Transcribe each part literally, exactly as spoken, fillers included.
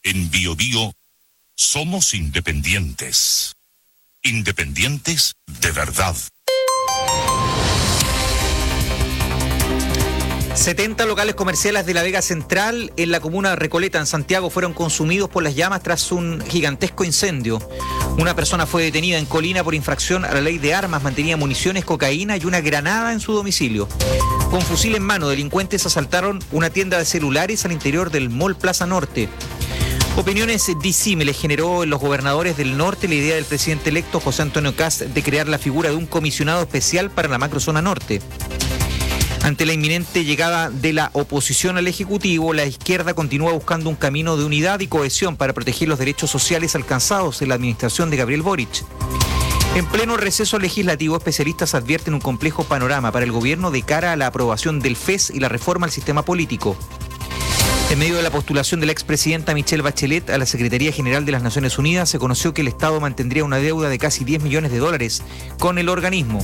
En Bio Bio somos independientes. Independientes de verdad. setenta locales comerciales de la Vega Central en la comuna de Recoleta, en Santiago, fueron consumidos por las llamas tras un gigantesco incendio. Una persona fue detenida en Colina por infracción a la ley de armas, mantenía municiones, cocaína y una granada en su domicilio. Con fusil en mano, delincuentes asaltaron una tienda de celulares al interior del Mall Plaza Norte. Opiniones disímiles generó en los gobernadores del norte la idea del presidente electo José Antonio Kast de crear la figura de un comisionado especial para la macrozona norte. Ante la inminente llegada de la oposición al Ejecutivo, la izquierda continúa buscando un camino de unidad y cohesión para proteger los derechos sociales alcanzados en la administración de Gabriel Boric. En pleno receso legislativo, especialistas advierten un complejo panorama para el gobierno de cara a la aprobación del F E S y la reforma al sistema político. En medio de la postulación de la expresidenta Michelle Bachelet a la Secretaría General de las Naciones Unidas, se conoció que el Estado mantendría una deuda de casi diez millones de dólares con el organismo.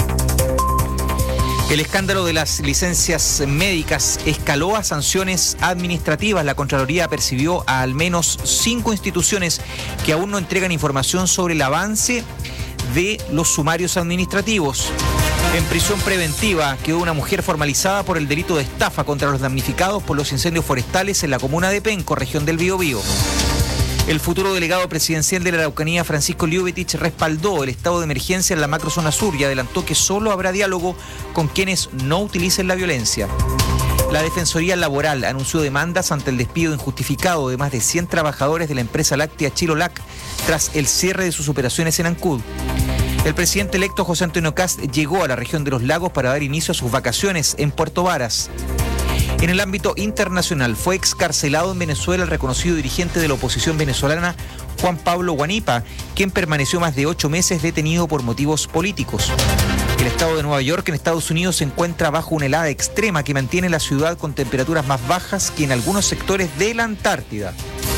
El escándalo de las licencias médicas escaló a sanciones administrativas. La Contraloría percibió a al menos cinco instituciones que aún no entregan información sobre el avance de los sumarios administrativos. En prisión preventiva quedó una mujer formalizada por el delito de estafa contra los damnificados por los incendios forestales en la comuna de Penco, región del Biobío. El futuro delegado presidencial de la Araucanía, Francisco Liubetich, respaldó el estado de emergencia en la macrozona sur y adelantó que solo habrá diálogo con quienes no utilicen la violencia. La Defensoría Laboral anunció demandas ante el despido injustificado de más de cien trabajadores de la empresa láctea Chilolac tras el cierre de sus operaciones en Ancud. El presidente electo José Antonio Kast llegó a la región de los lagos para dar inicio a sus vacaciones en Puerto Varas. En el ámbito internacional, fue excarcelado en Venezuela el reconocido dirigente de la oposición venezolana, Juan Pablo Guanipa, quien permaneció más de ocho meses detenido por motivos políticos. El estado de Nueva York, en Estados Unidos, se encuentra bajo una helada extrema que mantiene la ciudad con temperaturas más bajas que en algunos sectores de la Antártida.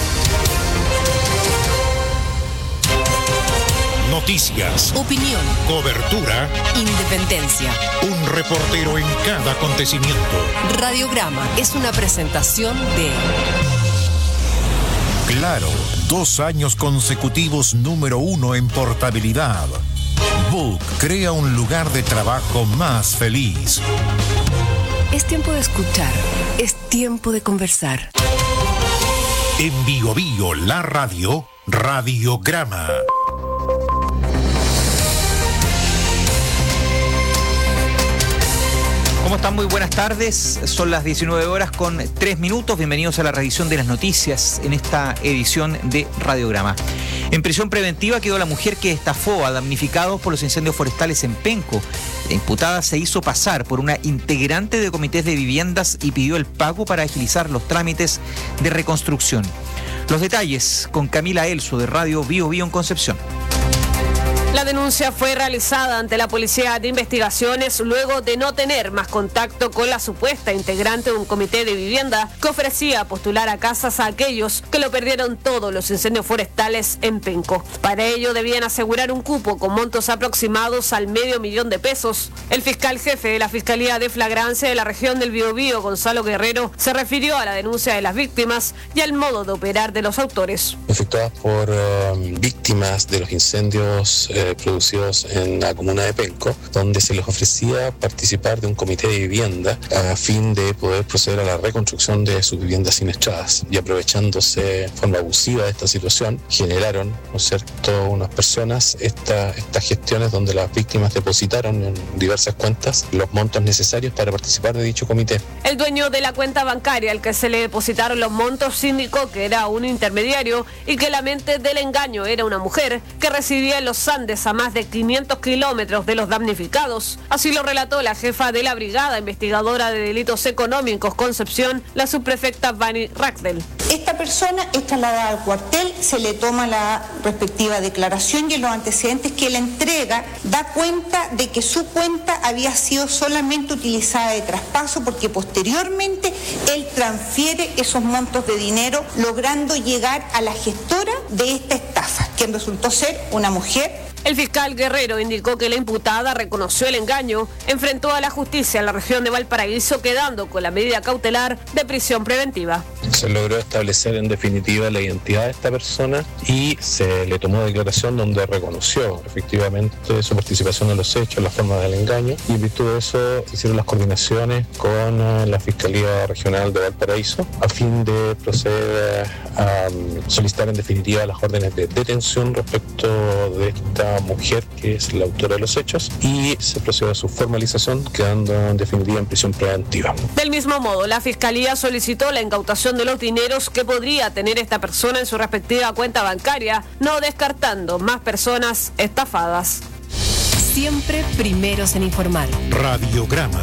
Noticias, opinión, cobertura, independencia. Un reportero en cada acontecimiento. Radiograma es una presentación de Claro, dos años consecutivos número uno en portabilidad. Book crea un lugar de trabajo más feliz. Es tiempo de escuchar, es tiempo de conversar. En Bio Bio, la radio, Radiograma. ¿Cómo están? Muy buenas tardes. Son las diecinueve horas con tres minutos. Bienvenidos a la revisión de las noticias en esta edición de Radiograma. En prisión preventiva quedó la mujer que estafó a damnificados por los incendios forestales en Penco. La imputada se hizo pasar por una integrante de comités de viviendas y pidió el pago para agilizar los trámites de reconstrucción. Los detalles con Camila Elso de Radio Bio Bio en Concepción. La denuncia fue realizada ante la Policía de Investigaciones luego de no tener más contacto con la supuesta integrante de un comité de vivienda que ofrecía postular a casas a aquellos que lo perdieron todos los incendios forestales en Penco. Para ello debían asegurar un cupo con montos aproximados al medio millón de pesos. El fiscal jefe de la Fiscalía de Flagrancia de la región del Biobío, Gonzalo Guerrero, se refirió a la denuncia de las víctimas y al modo de operar de los autores. Efectuadas por uh, víctimas de los incendios eh, producidos en la comuna de Penco, donde se les ofrecía participar de un comité de vivienda a fin de poder proceder a la reconstrucción de sus viviendas siniestradas, y aprovechándose de forma abusiva de esta situación, generaron, ¿no es cierto?, unas personas esta, estas gestiones donde las víctimas depositaron en diversas cuentas los montos necesarios para participar de dicho comité. El dueño de la cuenta bancaria al que se le depositaron los montos indicó que era un intermediario y que la mente del engaño era una mujer que residía en los Andes a más de quinientos kilómetros de los damnificados. Así lo relató la jefa de la Brigada Investigadora de Delitos Económicos Concepción, la subprefecta Vani Ragdel. Esta persona es trasladada al cuartel, se le toma la respectiva declaración y en los antecedentes que la entrega da cuenta de que su cuenta había sido solamente utilizada de traspaso porque posteriormente él transfiere esos montos de dinero logrando llegar a la gestora de esta estafa, quien resultó ser una mujer El fiscal Guerrero indicó que la imputada reconoció el engaño, enfrentó a la justicia en la región de Valparaíso, quedando con la medida cautelar de prisión preventiva. Se logró establecer en definitiva la identidad de esta persona y se le tomó declaración donde reconoció efectivamente su participación en los hechos, la forma del engaño, y en virtud de eso se hicieron las coordinaciones con la Fiscalía Regional de Valparaíso a fin de proceder a solicitar en definitiva las órdenes de detención respecto de esta mujer que es la autora de los hechos, y se procedió a su formalización, quedando en definitiva en prisión preventiva. Del mismo modo, la Fiscalía solicitó la incautación de los dineros que podría tener esta persona en su respectiva cuenta bancaria, no descartando más personas estafadas. Siempre primeros en informar. Radiograma.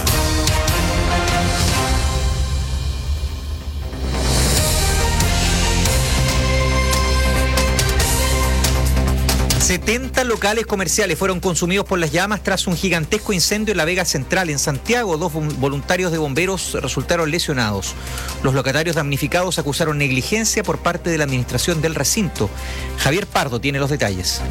setenta locales comerciales fueron consumidos por las llamas tras un gigantesco incendio en la Vega Central. En Santiago, dos voluntarios de bomberos resultaron lesionados. Los locatarios damnificados acusaron negligencia por parte de la administración del recinto. Javier Pardo tiene los detalles.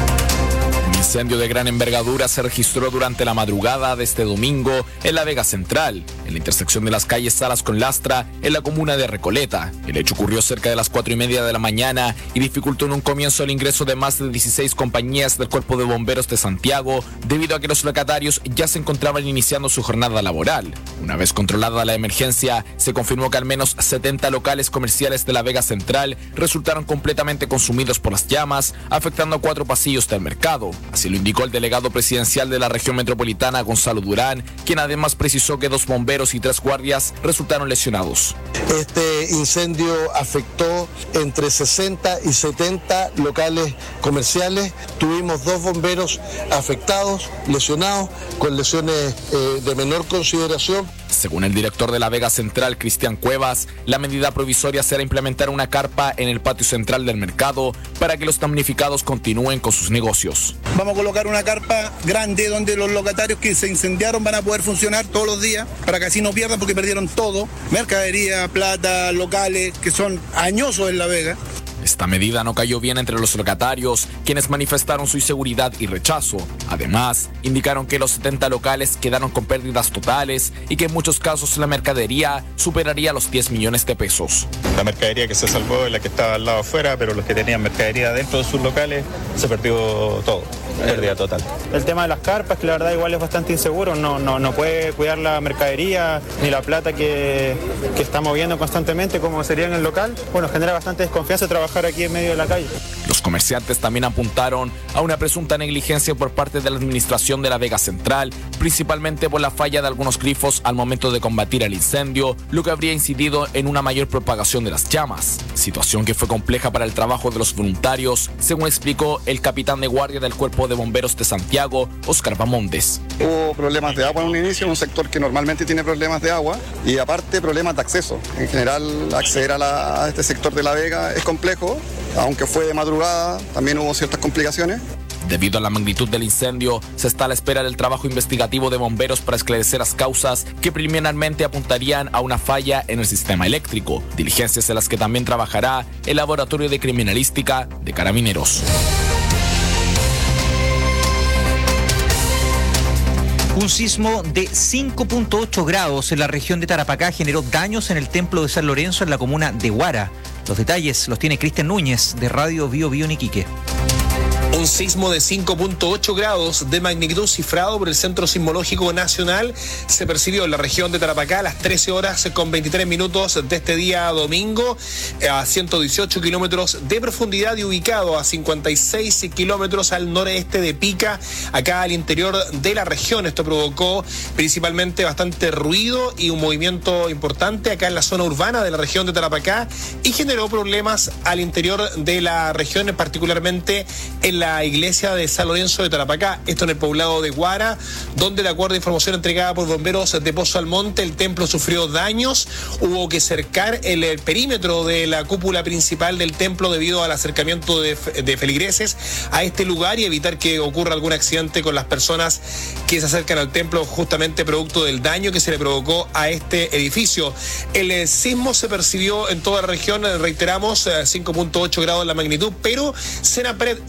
Un incendio de gran envergadura se registró durante la madrugada de este domingo en la Vega Central, en la intersección de las calles Salas con Lastra, en la comuna de Recoleta. El hecho ocurrió cerca de las cuatro y media de la mañana y dificultó en un comienzo el ingreso de más de dieciséis compañías del Cuerpo de Bomberos de Santiago, debido a que los locatarios ya se encontraban iniciando su jornada laboral. Una vez controlada la emergencia, se confirmó que al menos setenta locales comerciales de la Vega Central resultaron completamente consumidos por las llamas, afectando a cuatro pasillos del mercado. Así lo indicó el delegado presidencial de la región metropolitana, Gonzalo Durán, quien además precisó que dos bomberos y tres guardias resultaron lesionados. Este incendio afectó entre sesenta y setenta locales comerciales. Tuvimos dos bomberos afectados, lesionados, con lesiones eh, de menor consideración. Según el director de la Vega Central, Cristian Cuevas, la medida provisoria será implementar una carpa en el patio central del mercado para que los damnificados continúen con sus negocios. Vamos a colocar una carpa grande donde los locatarios que se incendiaron van a poder funcionar todos los días para que así no pierdan, porque perdieron todo, mercadería, plata, locales que son añosos en La Vega. Esta medida no cayó bien entre los locatarios, quienes manifestaron su inseguridad y rechazo. Además, indicaron que los setenta locales quedaron con pérdidas totales y que en muchos casos la mercadería superaría los diez millones de pesos. La mercadería que se salvó es la que estaba al lado afuera, pero los que tenían mercadería dentro de sus locales se perdió todo, pérdida total. El tema de las carpas, que la verdad igual es bastante inseguro, no, no, no puede cuidar la mercadería ni la plata que, que está moviendo constantemente como sería en el local. Bueno, genera bastante desconfianza trabajar aquí en medio de la calle. Los comerciantes también apuntaron a una presunta negligencia por parte de la administración de la Vega Central, principalmente por la falla de algunos grifos al momento de combatir el incendio, lo que habría incidido en una mayor propagación de las llamas. Situación que fue compleja para el trabajo de los voluntarios, según explicó el capitán de guardia del Cuerpo de Bomberos de Santiago, Oscar Bamondes. Hubo problemas de agua en un inicio, un sector que normalmente tiene problemas de agua, y aparte problemas de acceso. En general, acceder a, la, a este sector de La Vega es complejo. Aunque fue de madrugada, también hubo ciertas complicaciones. Debido a la magnitud del incendio, se está a la espera del trabajo investigativo de bomberos para esclarecer las causas que preliminarmente apuntarían a una falla en el sistema eléctrico, diligencias en las que también trabajará el Laboratorio de Criminalística de Carabineros. Un sismo de cinco punto ocho grados en la región de Tarapacá generó daños en el templo de San Lorenzo en la comuna de Huara. Los detalles los tiene Cristian Núñez de Radio Bio Bio en Iquique. Un sismo de cinco punto ocho grados de magnitud cifrado por el Centro Sismológico Nacional se percibió en la región de Tarapacá a las trece horas con veintitrés minutos de este día domingo, a ciento dieciocho kilómetros de profundidad y ubicado a cincuenta y seis kilómetros al noreste de Pica, acá al interior de la región. Esto provocó principalmente bastante ruido y un movimiento importante acá en la zona urbana de la región de Tarapacá y generó problemas al interior de la región, particularmente en la iglesia de San Lorenzo de Tarapacá, esto en el poblado de Huara, donde de acuerdo a información entregada por bomberos de Pozo Almonte, el templo sufrió daños, hubo que cercar el, el perímetro de la cúpula principal del templo debido al acercamiento de, de feligreses a este lugar y evitar que ocurra algún accidente con las personas que se acercan al templo, justamente producto del daño que se le provocó a este edificio. El eh, sismo se percibió en toda la región, reiteramos, cinco punto ocho grados la magnitud, pero Senapred y el Chore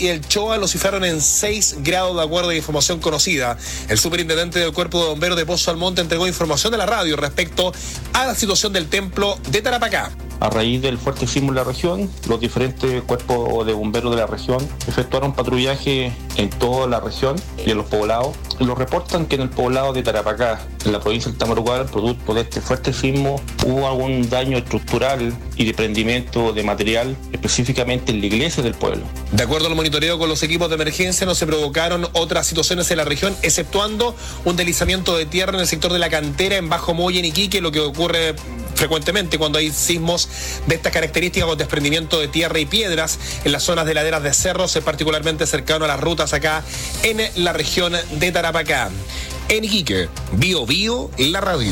Cristóbal lo cifraron en seis grados de acuerdo a información conocida. El superintendente del Cuerpo de Bomberos de Pozo Almonte entregó información a la radio respecto a la situación del templo de Tarapacá. A raíz del fuerte sismo en la región, los diferentes cuerpos de bomberos de la región efectuaron patrullaje en toda la región y en los poblados. Los reportan que en el poblado de Tarapacá, en la provincia del Tamarugal, producto de este fuerte sismo, hubo algún daño estructural y desprendimiento de material, específicamente en la iglesia del pueblo. De acuerdo al monitoreo con los equipos de emergencia, no se provocaron otras situaciones en la región, exceptuando un deslizamiento de tierra en el sector de la cantera en Bajo Moya, en Iquique, lo que ocurre frecuentemente cuando hay sismos de estas características con desprendimiento de tierra y piedras en las zonas de laderas de cerros, particularmente cercano a las rutas acá en la región de Tarapacá. En Iquique, Bio Bio, la radio.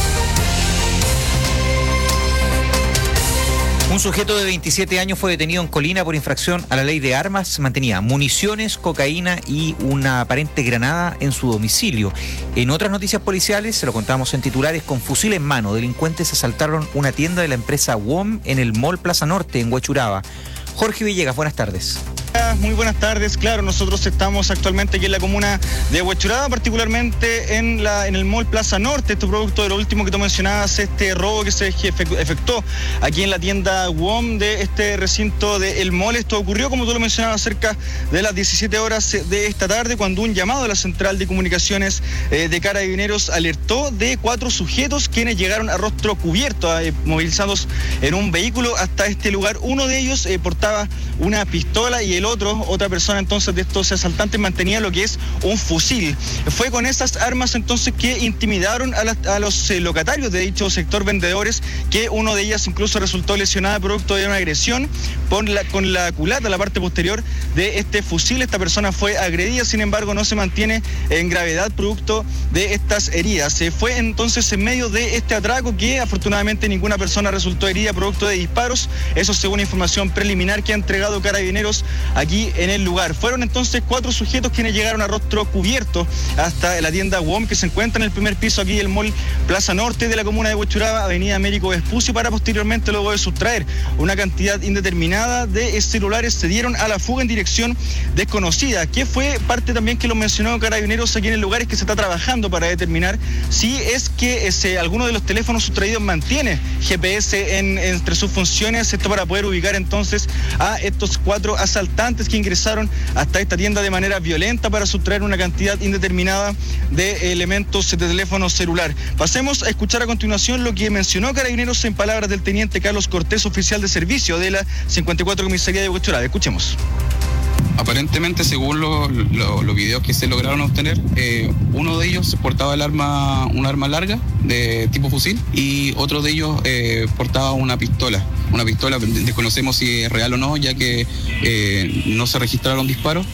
Un sujeto de veintisiete años fue detenido en Colina por infracción a la ley de armas. Mantenía municiones, cocaína y una aparente granada en su domicilio. En otras noticias policiales, se lo contamos en titulares, con fusil en mano, delincuentes asaltaron una tienda de la empresa W O M en el Mall Plaza Norte, en Huechuraba. Jorge Villegas, buenas tardes. Muy buenas tardes, claro, nosotros estamos actualmente aquí en la comuna de Huechuraba, particularmente en la en el Mall Plaza Norte. Este producto de lo último que tú mencionabas, este robo que se efectuó aquí en la tienda W O M de este recinto del mall. Esto ocurrió, como tú lo mencionabas, cerca de las diecisiete horas de esta tarde, cuando un llamado de la Central de Comunicaciones eh, de Carabineros alertó de cuatro sujetos quienes llegaron a rostro cubierto, eh, movilizados en un vehículo hasta este lugar. Uno de ellos eh, portaba una pistola y el otro, otra persona entonces de estos asaltantes, mantenía lo que es un fusil. Fue con esas armas entonces que intimidaron a, la, a los eh, locatarios de dicho sector, vendedores, que uno de ellas incluso resultó lesionada producto de una agresión por la, con la culata, la parte posterior de este fusil. Esta persona fue agredida, sin embargo no se mantiene en gravedad producto de estas heridas. Se fue entonces en medio de este atraco que afortunadamente ninguna persona resultó herida producto de disparos, eso según información preliminar que ha entregado Carabineros aquí en el lugar. Fueron entonces cuatro sujetos quienes llegaron a rostro cubierto hasta la tienda W O M, que se encuentra en el primer piso aquí del Mall Plaza Norte de la comuna de Huechuraba, avenida Américo Vespucio, para posteriormente, luego de sustraer una cantidad indeterminada de celulares, se dieron a la fuga en dirección desconocida, que fue parte también que lo mencionó Carabineros aquí en el lugar, es que se está trabajando para determinar si es que ese, alguno de los teléfonos sustraídos mantiene G P S en, entre sus funciones, esto para poder ubicar entonces a estos cuatro asaltantes que ingresaron hasta esta tienda de manera violenta para sustraer una cantidad indeterminada de elementos de teléfono celular. Pasemos a escuchar a continuación lo que mencionó Carabineros en palabras del teniente Carlos Cortés, oficial de servicio de la cincuenta y cuatro Comisaría de Huechuraba. Escuchemos. Aparentemente, según los lo, lo videos que se lograron obtener, eh, uno de ellos portaba el arma, un arma larga de tipo fusil, y otro de ellos eh, portaba una pistola. Una pistola, desconocemos si es real o no, ya que eh, no se registraron disparos.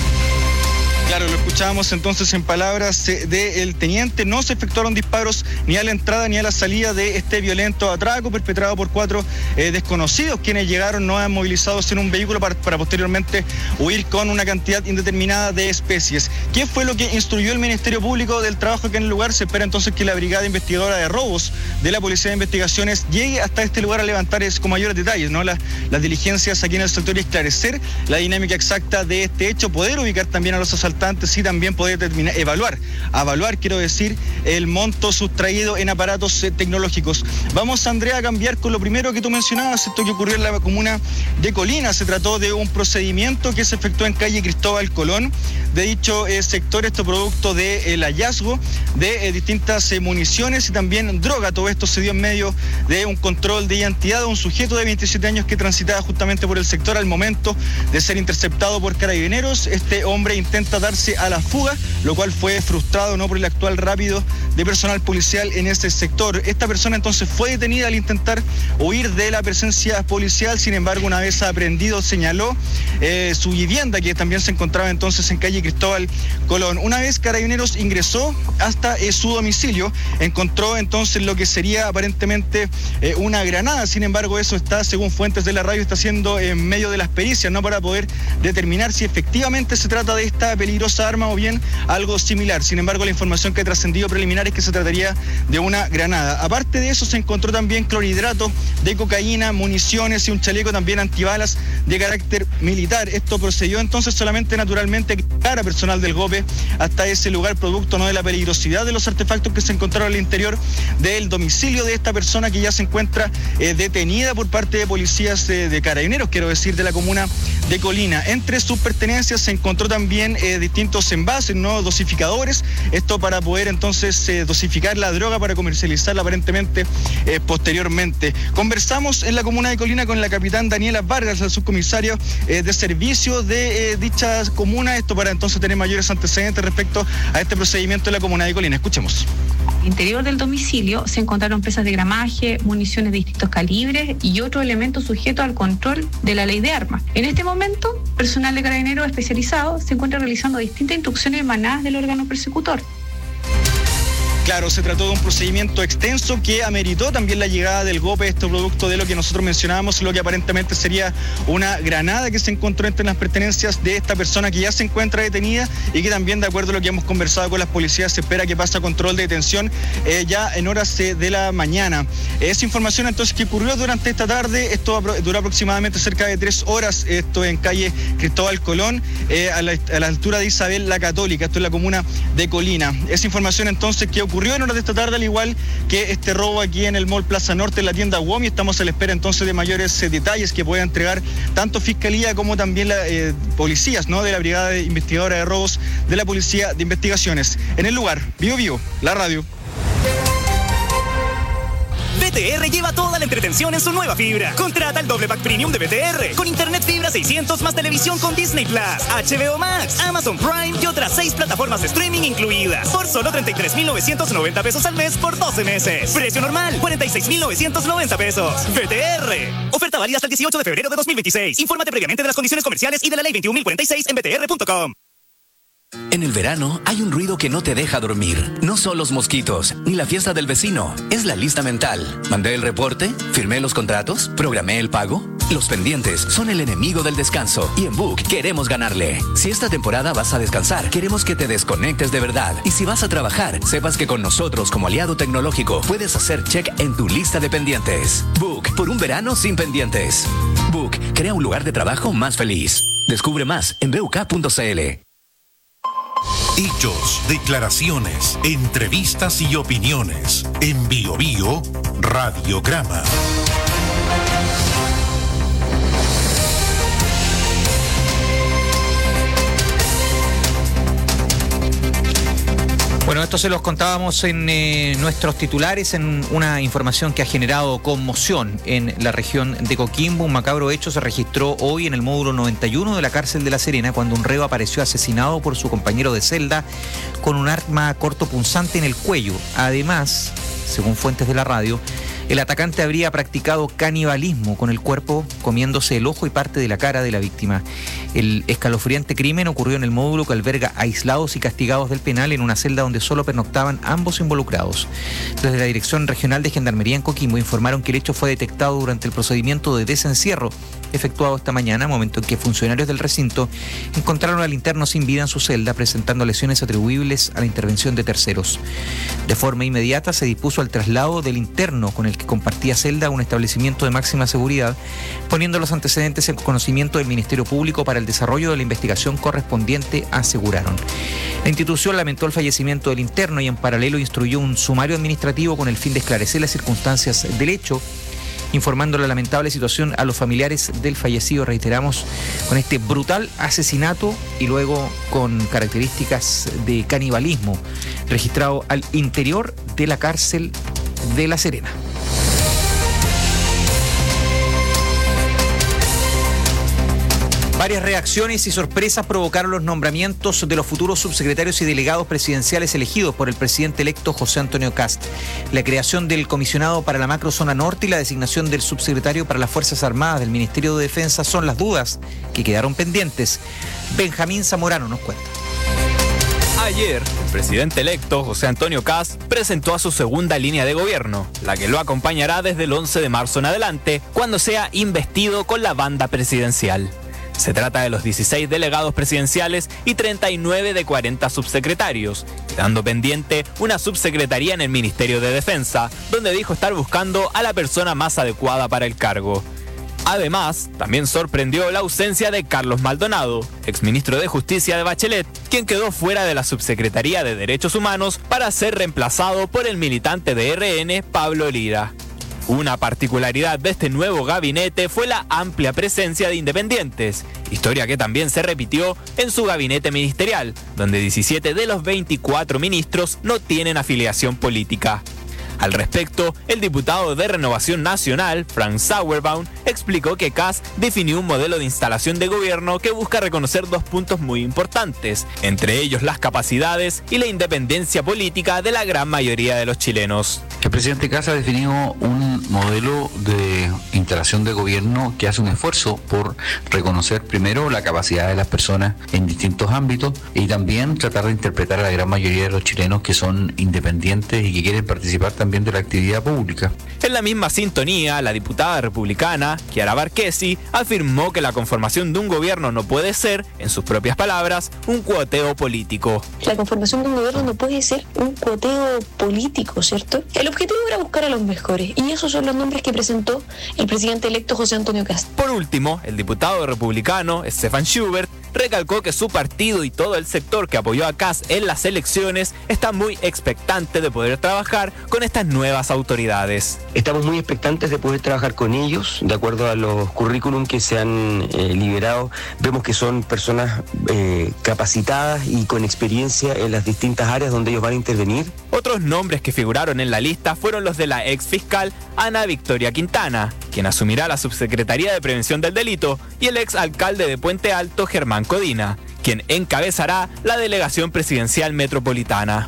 Claro, lo escuchábamos entonces en palabras del teniente. No se efectuaron disparos ni a la entrada ni a la salida de este violento atraco perpetrado por cuatro eh, desconocidos, quienes llegaron no movilizados en un vehículo para, para posteriormente huir con una cantidad indeterminada de especies. ¿Qué fue lo que instruyó el Ministerio Público del Trabajo aquí en el lugar? Se espera entonces que la Brigada Investigadora de Robos de la Policía de Investigaciones llegue hasta este lugar a levantar es, con mayores detalles, ¿no? Las, las diligencias aquí en el sector y esclarecer la dinámica exacta de este hecho, poder ubicar también a los asaltantes y también poder determinar, evaluar, evaluar, quiero decir, el monto sustraído en aparatos eh, tecnológicos. Vamos, Andrea, a cambiar con lo primero que tú mencionabas, esto que ocurrió en la comuna de Colina. Se trató de un procedimiento que se efectuó en calle Cristóbal Colón de dicho eh, sector, esto producto del de, hallazgo de eh, distintas eh, municiones y también droga. Todo esto se dio en medio de un control de identidad de un sujeto de veintisiete años que transitaba justamente por el sector al momento de ser interceptado por Carabineros. Este hombre intenta darse a la fuga, lo cual fue frustrado no por el actual rápido de personal policial en ese sector. Esta persona entonces fue detenida al intentar huir de la presencia policial. Sin embargo, una vez aprendido, señaló eh, su vivienda, que también se encontraba entonces en calle Cristóbal Colón. Una vez Carabineros ingresó hasta eh, su domicilio, encontró entonces lo que sería aparentemente eh, una granada. Sin embargo, eso está, según fuentes de la radio, está siendo en medio de las pericias, no para poder determinar si efectivamente se trata de esta peligrosa peligrosa arma o bien algo similar. Sin embargo, la información que ha trascendido preliminar es que se trataría de una granada. Aparte de eso, se encontró también clorhidrato de cocaína, municiones y un chaleco también antibalas de carácter militar. Esto procedió entonces solamente naturalmente para personal del GOPE hasta ese lugar, producto no de la peligrosidad de los artefactos que se encontraron al interior del domicilio de esta persona, que ya se encuentra eh, detenida por parte de policías eh, de carabineros, quiero decir, de la comuna de Colina. Entre sus pertenencias se encontró también eh, distintos envases, no dosificadores, esto para poder entonces eh, dosificar la droga para comercializarla aparentemente eh, posteriormente. Conversamos en la comuna de Colina con la capitán Daniela Vargas, el subcomisario eh, de servicio de eh, dicha comuna, esto para entonces tener mayores antecedentes respecto a este procedimiento en la comuna de Colina. Escuchemos. Interior del domicilio se encontraron piezas de gramaje, municiones de distintos calibres y otros elementos sujetos al control de la ley de armas. En este momento, personal de carabineros especializado se encuentra realizando distintas instrucciones emanadas del órgano persecutor. Claro, se trató de un procedimiento extenso que ameritó también la llegada del GOPE, esto producto de lo que nosotros mencionábamos, lo que aparentemente sería una granada que se encontró entre las pertenencias de esta persona que ya se encuentra detenida y que también, de acuerdo a lo que hemos conversado con las policías, se espera que pase a control de detención eh, ya en horas eh, de la mañana. Esa información entonces que ocurrió durante esta tarde, esto duró aproximadamente cerca de tres horas, esto en calle Cristóbal Colón, eh, a, la, a la altura de Isabel la Católica, esto es la comuna de Colina. Esa información entonces que ocurrió ocurrió en horas de esta tarde, al igual que este robo aquí en el Mall Plaza Norte, en la tienda W O M, y estamos a la espera entonces de mayores eh, detalles que pueda entregar tanto Fiscalía como también la eh, policías, ¿no?, de la Brigada Investigadora de Robos de la Policía de Investigaciones. En el lugar, Vivo Vivo, la radio. B T R lleva toda la entretención en su nueva fibra. Contrata el doble pack premium de B T R con internet fibra seiscientos más televisión con Disney Plus, H B O Max, Amazon Prime y otras seis plataformas de streaming incluidas por solo treinta y tres mil novecientos noventa pesos al mes por doce meses. Precio normal, cuarenta y seis mil novecientos noventa pesos. B T R. Oferta válida hasta el dieciocho de febrero de dos mil veintiséis. Infórmate previamente de las condiciones comerciales y de la ley veintiún mil cuarenta y seis en b t r punto com. En el verano hay un ruido que no te deja dormir. No son los mosquitos, ni la fiesta del vecino. Es la lista mental. ¿Mandé el reporte? ¿Firmé los contratos? ¿Programé el pago? Los pendientes son el enemigo del descanso y en Book queremos ganarle. Si esta temporada vas a descansar, queremos que te desconectes de verdad. Y si vas a trabajar, sepas que con nosotros como aliado tecnológico puedes hacer check en tu lista de pendientes. Book, por un verano sin pendientes. Book, crea un lugar de trabajo más feliz. Descubre más en b u k punto c l. Hechos, declaraciones, entrevistas y opiniones. En Bio Bio, Radiograma. Bueno, esto se los contábamos en eh, nuestros titulares, en una información que ha generado conmoción en la región de Coquimbo. Un macabro hecho se registró hoy en el módulo noventa y uno de la cárcel de La Serena, cuando un reo apareció asesinado por su compañero de celda con un arma cortopunzante en el cuello. Además, según fuentes de la radio, el atacante habría practicado canibalismo con el cuerpo, comiéndose el ojo y parte de la cara de la víctima. El escalofriante crimen ocurrió en el módulo que alberga aislados y castigados del penal, en una celda donde solo pernoctaban ambos involucrados. Desde la Dirección Regional de Gendarmería en Coquimbo informaron que el hecho fue detectado durante el procedimiento de desencierro efectuado esta mañana, momento en que funcionarios del recinto encontraron al interno sin vida en su celda, presentando lesiones atribuibles a la intervención de terceros. De forma inmediata se dispuso al traslado del interno con el que compartía celda a un establecimiento de máxima seguridad, poniendo los antecedentes en conocimiento del Ministerio Público para el desarrollo de la investigación correspondiente, aseguraron. La institución lamentó el fallecimiento del interno y en paralelo instruyó un sumario administrativo con el fin de esclarecer las circunstancias del hecho, informando la lamentable situación a los familiares del fallecido, reiteramos, con este brutal asesinato y luego con características de canibalismo registrado al interior de la cárcel de La Serena. Varias reacciones y sorpresas provocaron los nombramientos de los futuros subsecretarios y delegados presidenciales elegidos por el presidente electo José Antonio Kast. La creación del comisionado para la macrozona norte y la designación del subsecretario para las Fuerzas Armadas del Ministerio de Defensa son las dudas que quedaron pendientes. Benjamín Zamorano nos cuenta. Ayer, el presidente electo, José Antonio Kast, presentó a su segunda línea de gobierno, la que lo acompañará desde el once de marzo en adelante, cuando sea investido con la banda presidencial. Se trata de los dieciséis delegados presidenciales y treinta y nueve de cuarenta subsecretarios, quedando pendiente una subsecretaría en el Ministerio de Defensa, donde dijo estar buscando a la persona más adecuada para el cargo. Además, también sorprendió la ausencia de Carlos Maldonado, exministro de Justicia de Bachelet, quien quedó fuera de la Subsecretaría de Derechos Humanos para ser reemplazado por el militante de R N, Pablo Lira. Una particularidad de este nuevo gabinete fue la amplia presencia de independientes, historia que también se repitió en su gabinete ministerial, donde diecisiete de los veinticuatro ministros no tienen afiliación política. Al respecto, el diputado de Renovación Nacional, Frank Sauerbaum, explicó que Kast definió un modelo de instalación de gobierno que busca reconocer dos puntos muy importantes, entre ellos las capacidades y la independencia política de la gran mayoría de los chilenos. El presidente Kast ha definido un modelo de instalación de gobierno que hace un esfuerzo por reconocer primero la capacidad de las personas en distintos ámbitos y también tratar de interpretar a la gran mayoría de los chilenos que son independientes y que quieren participar también también de la actividad pública. En la misma sintonía, la diputada republicana, Chiara Barquesi, afirmó que la conformación de un gobierno no puede ser, en sus propias palabras, un cuoteo político. La conformación de un gobierno no puede ser un cuoteo político, ¿cierto? El objetivo era buscar a los mejores, y esos son los nombres que presentó el presidente electo José Antonio Kast. Por último, el diputado republicano, Stefan Schubert, recalcó que su partido y todo el sector que apoyó a Kast en las elecciones está muy expectante de poder trabajar con estas nuevas autoridades. Estamos muy expectantes de poder trabajar con ellos, de acuerdo a los currículum que se han eh, liberado. Vemos que son personas eh, capacitadas y con experiencia en las distintas áreas donde ellos van a intervenir. Otros nombres que figuraron en la lista fueron los de la ex fiscal Ana Victoria Quintana, quien asumirá la Subsecretaría de Prevención del Delito, y el ex alcalde de Puente Alto, Germán Codina, quien encabezará la delegación presidencial metropolitana.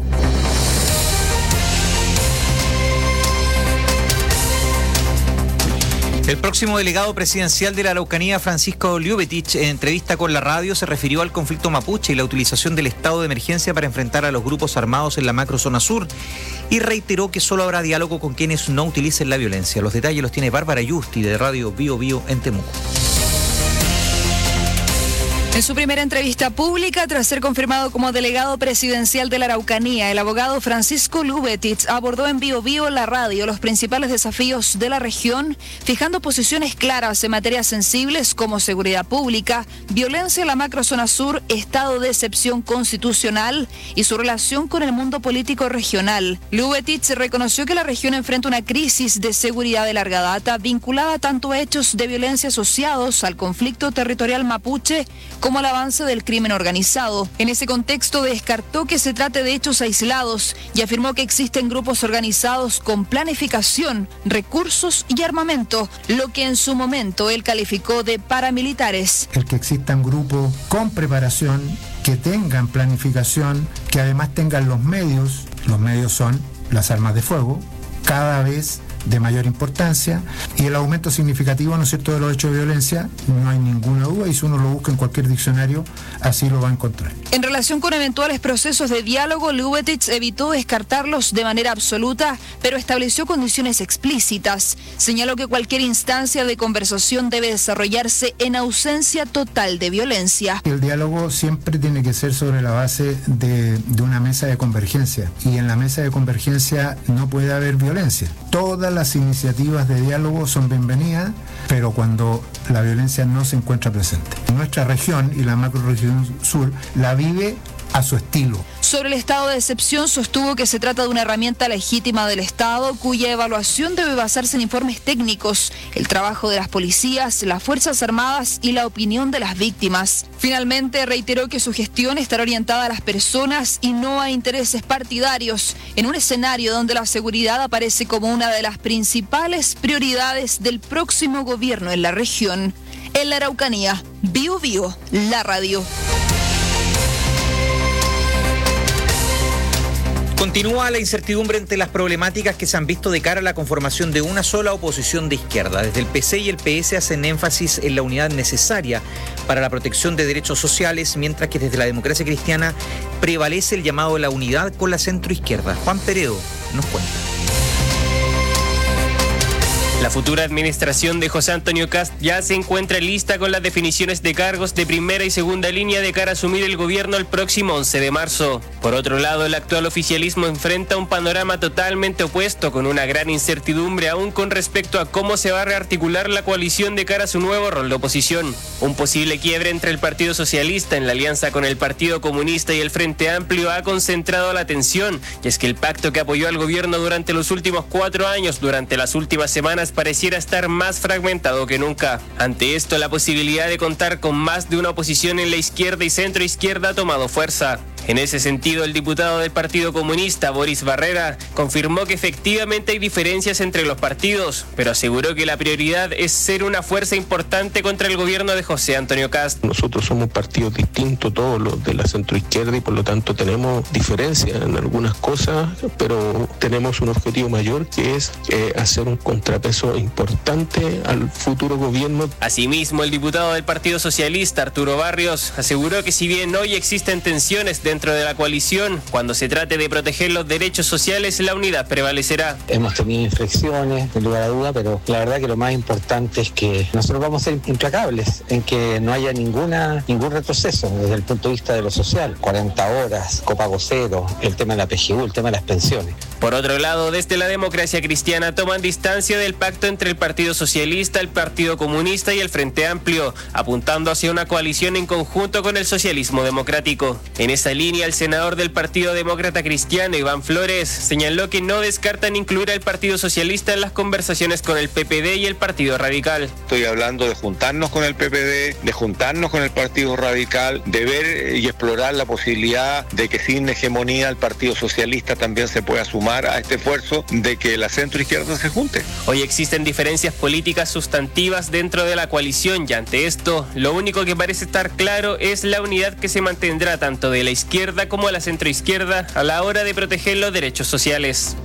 El próximo delegado presidencial de la Araucanía, Francisco Lluvetich, en entrevista con la radio, se refirió al conflicto mapuche y la utilización del estado de emergencia para enfrentar a los grupos armados en la macrozona sur, y reiteró que solo habrá diálogo con quienes no utilicen la violencia. Los detalles los tiene Bárbara Yusti, de Radio Bio Bio en Temuco. En su primera entrevista pública, tras ser confirmado como delegado presidencial de la Araucanía, el abogado Francisco Lluvetich abordó en Bio Bio la radio los principales desafíos de la región, fijando posiciones claras en materias sensibles como seguridad pública, violencia en la macrozona sur, estado de excepción constitucional y su relación con el mundo político regional. Lluvetich reconoció que la región enfrenta una crisis de seguridad de larga data vinculada tanto a hechos de violencia asociados al conflicto territorial mapuche como al avance del crimen organizado. En ese contexto descartó que se trate de hechos aislados y afirmó que existen grupos organizados con planificación, recursos y armamento, lo que en su momento él calificó de paramilitares. El que existan grupos con preparación, que tengan planificación, que además tengan los medios, los medios son las armas de fuego, cada vez de mayor importancia, y el aumento significativo, ¿no es cierto?, de los hechos de violencia, no hay ninguna duda, y si uno lo busca en cualquier diccionario, así lo va a encontrar. En relación con eventuales procesos de diálogo, Lluvetich evitó descartarlos de manera absoluta, pero estableció condiciones explícitas. Señaló que cualquier instancia de conversación debe desarrollarse en ausencia total de violencia. El diálogo siempre tiene que ser sobre la base de, de una mesa de convergencia, y en la mesa de convergencia no puede haber violencia. Todas las iniciativas de diálogo son bienvenidas, pero cuando la violencia no se encuentra presente. Nuestra región y la macrorregión sur la vive a su estilo. Sobre el estado de excepción, sostuvo que se trata de una herramienta legítima del Estado cuya evaluación debe basarse en informes técnicos, el trabajo de las policías, las Fuerzas Armadas y la opinión de las víctimas. Finalmente, reiteró que su gestión estará orientada a las personas y no a intereses partidarios, en un escenario donde la seguridad aparece como una de las principales prioridades del próximo gobierno en la región. En la Araucanía, Bio Bio, la radio. Continúa la incertidumbre entre las problemáticas que se han visto de cara a la conformación de una sola oposición de izquierda. Desde el P C y el P S hacen énfasis en la unidad necesaria para la protección de derechos sociales, mientras que desde la democracia cristiana prevalece el llamado a la unidad con la centroizquierda. Juan Peredo nos cuenta. La futura administración de José Antonio Kast ya se encuentra lista con las definiciones de cargos de primera y segunda línea de cara a asumir el gobierno el próximo once de marzo. Por otro lado, el actual oficialismo enfrenta un panorama totalmente opuesto, con una gran incertidumbre aún con respecto a cómo se va a rearticular la coalición de cara a su nuevo rol de oposición. Un posible quiebre entre el Partido Socialista en la alianza con el Partido Comunista y el Frente Amplio ha concentrado la atención, y es que el pacto que apoyó al gobierno durante los últimos cuatro años, durante las últimas semanas, pareciera estar más fragmentado que nunca. Ante esto, la posibilidad de contar con más de una oposición en la izquierda y centro izquierda ha tomado fuerza. En ese sentido, el diputado del Partido Comunista, Boris Barrera, confirmó que efectivamente hay diferencias entre los partidos, pero aseguró que la prioridad es ser una fuerza importante contra el gobierno de José Antonio Kast. Nosotros somos partidos distintos, todos los de la centroizquierda, y por lo tanto tenemos diferencias en algunas cosas, pero tenemos un objetivo mayor, que es eh, hacer un contrapeso importante al futuro gobierno. Asimismo, el diputado del Partido Socialista, Arturo Barrios, aseguró que si bien hoy existen tensiones de Dentro de la coalición, cuando se trate de proteger los derechos sociales, la unidad prevalecerá. Hemos tenido inflexiones, sin lugar a duda, pero la verdad que lo más importante es que nosotros vamos a ser implacables en que no haya ninguna ningún retroceso desde el punto de vista de lo social. cuarenta horas, copago cero, el tema de la P G U, el tema de las pensiones. Por otro lado, desde la Democracia Cristiana toman distancia del pacto entre el Partido Socialista, el Partido Comunista y el Frente Amplio, apuntando hacia una coalición en conjunto con el socialismo democrático. En esa línea, el senador del Partido Demócrata Cristiano, Iván Flores, señaló que no descartan incluir al Partido Socialista en las conversaciones con el P P D y el Partido Radical. Estoy hablando de juntarnos con el P P D, de juntarnos con el Partido Radical, de ver y explorar la posibilidad de que sin hegemonía el Partido Socialista también se pueda sumar a este esfuerzo de que la centroizquierda se junte. Hoy existen diferencias políticas sustantivas dentro de la coalición, y ante esto, lo único que parece estar claro es la unidad que se mantendrá tanto de la izquierda como a la centroizquierda a la hora de proteger los derechos sociales.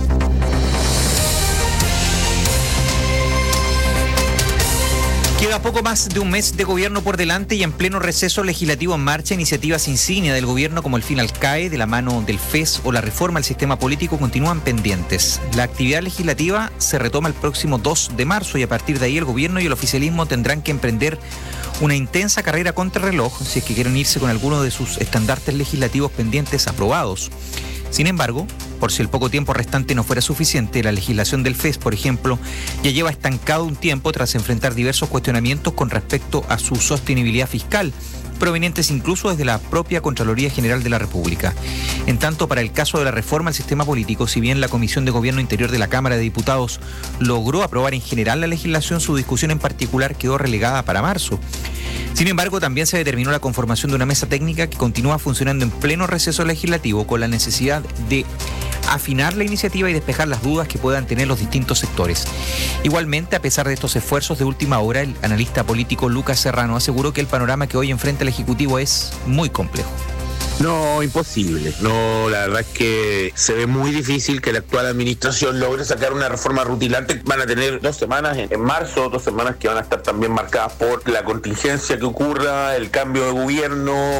Queda poco más de un mes de gobierno por delante y en pleno receso legislativo en marcha, iniciativas insignia del gobierno como el fin al C A E, de la mano del F E S o la reforma al sistema político continúan pendientes. La actividad legislativa se retoma el próximo dos de marzo y a partir de ahí el gobierno y el oficialismo tendrán que emprender una intensa carrera contra el reloj si es que quieren irse con alguno de sus estandartes legislativos pendientes aprobados. Sin embargo, por si el poco tiempo restante no fuera suficiente, la legislación del F E S, por ejemplo, ya lleva estancado un tiempo tras enfrentar diversos cuestionamientos con respecto a su sostenibilidad fiscal, provenientes incluso desde la propia Contraloría General de la República. En tanto, para el caso de la reforma al sistema político, si bien la Comisión de Gobierno Interior de la Cámara de Diputados logró aprobar en general la legislación, su discusión en particular quedó relegada para marzo. Sin embargo, también se determinó la conformación de una mesa técnica que continúa funcionando en pleno receso legislativo, con la necesidad de afinar la iniciativa y despejar las dudas que puedan tener los distintos sectores. Igualmente, a pesar de estos esfuerzos de última hora, el analista político Lucas Serrano aseguró que el panorama que hoy enfrenta el Ejecutivo es muy complejo. No, imposible. No, la verdad es que se ve muy difícil que la actual administración logre sacar una reforma rutilante. Van a tener dos semanas en, en marzo, dos semanas que van a estar también marcadas por la contingencia que ocurra, el cambio de gobierno.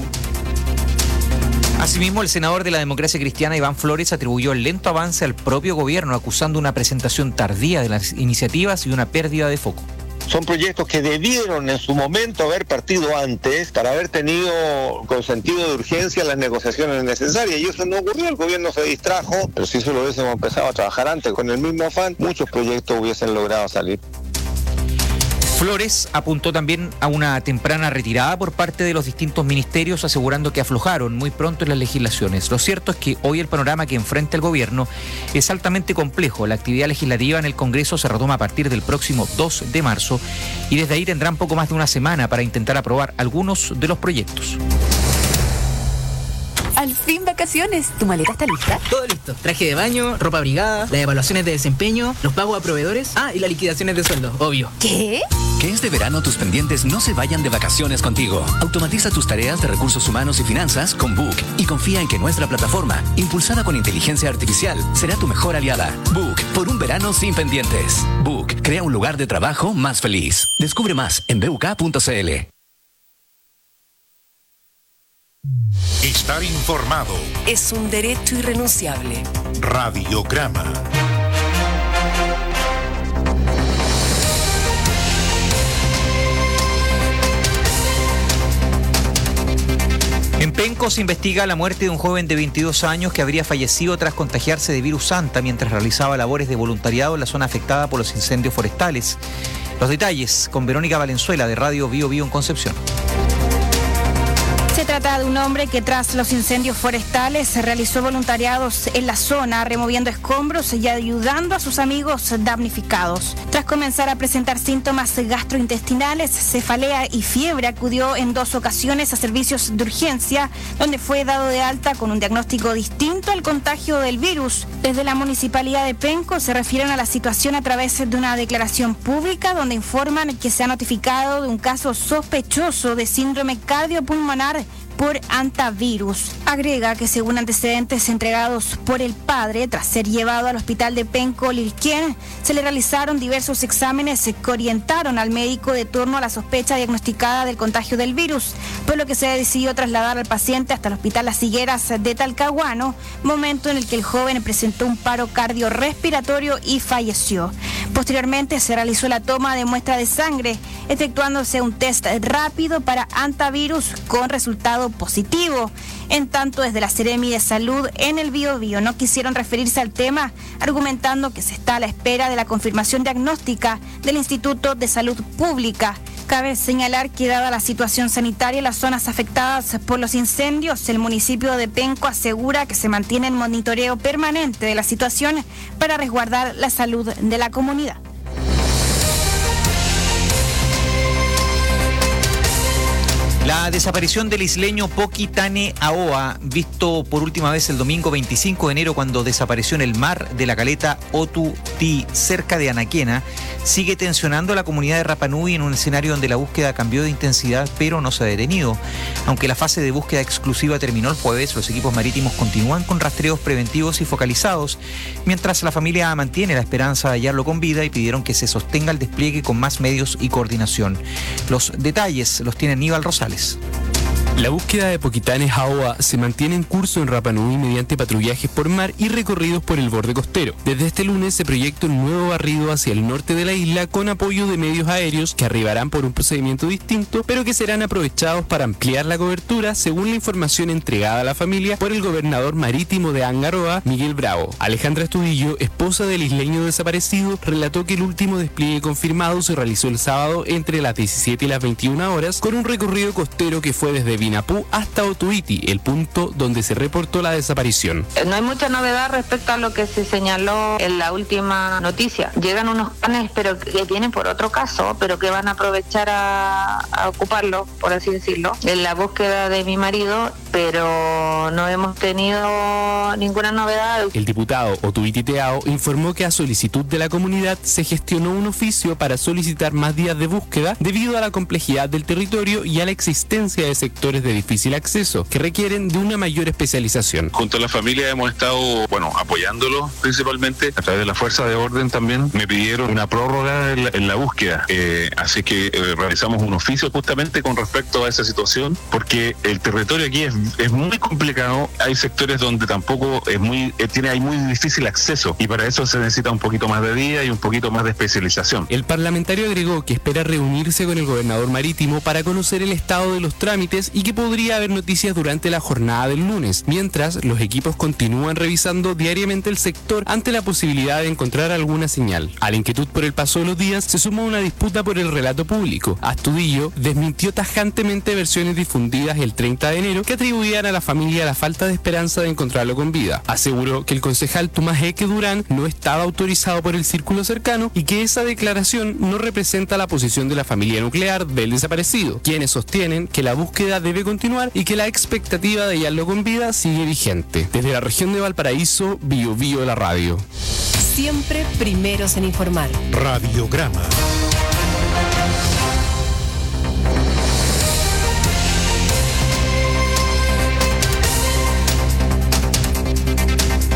Asimismo, el senador de la Democracia Cristiana, Iván Flores, atribuyó el lento avance al propio gobierno, acusando una presentación tardía de las iniciativas y una pérdida de foco. Son proyectos que debieron en su momento haber partido antes para haber tenido con sentido de urgencia las negociaciones necesarias, y eso no ocurrió. El gobierno se distrajo, pero si eso lo hubiésemos empezado a trabajar antes con el mismo afán, muchos proyectos hubiesen logrado salir. Flores apuntó también a una temprana retirada por parte de los distintos ministerios, asegurando que aflojaron muy pronto en las legislaciones. Lo cierto es que hoy el panorama que enfrenta el gobierno es altamente complejo. La actividad legislativa en el Congreso se retoma a partir del próximo dos de marzo y desde ahí tendrán poco más de una semana para intentar aprobar algunos de los proyectos. Al fin vacaciones. ¿Tu maleta está lista? Todo listo. Traje de baño, ropa abrigada, las evaluaciones de desempeño, los pagos a proveedores. Ah, y las liquidaciones de sueldo, obvio. ¿Qué? Que este verano tus pendientes no se vayan de vacaciones contigo. Automatiza tus tareas de recursos humanos y finanzas con Book y confía en que nuestra plataforma, impulsada con inteligencia artificial, será tu mejor aliada. Book, por un verano sin pendientes. Book, crea un lugar de trabajo más feliz. Descubre más en b u k punto c l. Estar informado es un derecho irrenunciable. Radiograma. En Penco se investiga la muerte de un joven de veintidós años que habría fallecido tras contagiarse de virus Santa mientras realizaba labores de voluntariado en la zona afectada por los incendios forestales. Los detalles con Verónica Valenzuela de Radio Bio Bio en Concepción. Se trata de un hombre que tras los incendios forestales realizó voluntariados en la zona, removiendo escombros y ayudando a sus amigos damnificados. Tras comenzar a presentar síntomas gastrointestinales, cefalea y fiebre, acudió en dos ocasiones a servicios de urgencia, donde fue dado de alta con un diagnóstico distinto al contagio del virus. Desde la Municipalidad de Penco se refieren a la situación a través de una declaración pública donde informan que se ha notificado de un caso sospechoso de síndrome cardiopulmonar por hantavirus. Agrega que según antecedentes entregados por el padre, tras ser llevado al hospital de Penco Lilquén, se le realizaron diversos exámenes que orientaron al médico de turno a la sospecha diagnosticada del contagio del virus, por lo que se decidió trasladar al paciente hasta el hospital Las Higueras de Talcahuano, momento en el que el joven presentó un paro cardiorrespiratorio y falleció. Posteriormente se realizó la toma de muestra de sangre, efectuándose un test rápido para hantavirus con resultado positivo. En tanto, desde la Seremi de Salud en el Biobío no quisieron referirse al tema, argumentando que se está a la espera de la confirmación diagnóstica del Instituto de Salud Pública. Cabe señalar que dada la situación sanitaria en las zonas afectadas por los incendios, el municipio de Penco asegura que se mantiene el monitoreo permanente de la situación para resguardar la salud de la comunidad. La desaparición del isleño Poki Tane Aoa, visto por última vez el domingo veinticinco de enero cuando desapareció en el mar de la caleta Otuti, cerca de Anaquena, sigue tensionando a la comunidad de Rapa Nui en un escenario donde la búsqueda cambió de intensidad pero no se ha detenido. Aunque la fase de búsqueda exclusiva terminó el jueves, los equipos marítimos continúan con rastreos preventivos y focalizados, mientras la familia mantiene la esperanza de hallarlo con vida y pidieron que se sostenga el despliegue con más medios y coordinación. Los detalles los tiene Aníbal Rosales. La búsqueda de Poquitanes Aoa se mantiene en curso en Rapa Nui mediante patrullajes por mar y recorridos por el borde costero. Desde este lunes se proyecta un nuevo barrido hacia el norte de la isla con apoyo de medios aéreos que arribarán por un procedimiento distinto, pero que serán aprovechados para ampliar la cobertura, según la información entregada a la familia por el gobernador marítimo de Angaroa, Miguel Bravo. Alejandra Estudillo, esposa del isleño desaparecido, relató que el último despliegue confirmado se realizó el sábado entre las diecisiete y las veintiuna horas con un recorrido costero que fue desde Vinapú hasta Otuiti, el punto donde se reportó la desaparición. No hay mucha novedad respecto a lo que se señaló en la última noticia. Llegan unos canes, pero que vienen por otro caso, pero que van a aprovechar a, a ocuparlo, por así decirlo, en la búsqueda de mi marido, pero no hemos tenido ninguna novedad. El diputado Otuiti Teao informó que a solicitud de la comunidad se gestionó un oficio para solicitar más días de búsqueda debido a la complejidad del territorio y a la existencia de sectores de difícil acceso que requieren de una mayor especialización. Junto a la familia hemos estado, bueno, apoyándolos principalmente a través de la fuerza de orden también. Me pidieron una prórroga en la, en la búsqueda, eh, así que eh, realizamos un oficio justamente con respecto a esa situación, porque el territorio aquí es, es muy complicado. Hay sectores donde tampoco es muy, eh, tiene hay muy difícil acceso y para eso se necesita un poquito más de día y un poquito más de especialización. El parlamentario agregó que espera reunirse con el gobernador marítimo para conocer el estado de los trámites y que podría haber noticias durante la jornada del lunes, mientras los equipos continúan revisando diariamente el sector ante la posibilidad de encontrar alguna señal. A la inquietud por el paso de los días se sumó una disputa por el relato público. Astudillo desmintió tajantemente versiones difundidas el treinta de enero que atribuían a la familia la falta de esperanza de encontrarlo con vida. Aseguró que el concejal Tomás Eque Durán no estaba autorizado por el círculo cercano y que esa declaración no representa la posición de la familia nuclear del desaparecido, quienes sostienen que la búsqueda debe continuar y que la expectativa de hallarlo con vida sigue vigente. Desde la región de Valparaíso, Bio Bio la radio. Siempre primeros en informar. Radiograma. La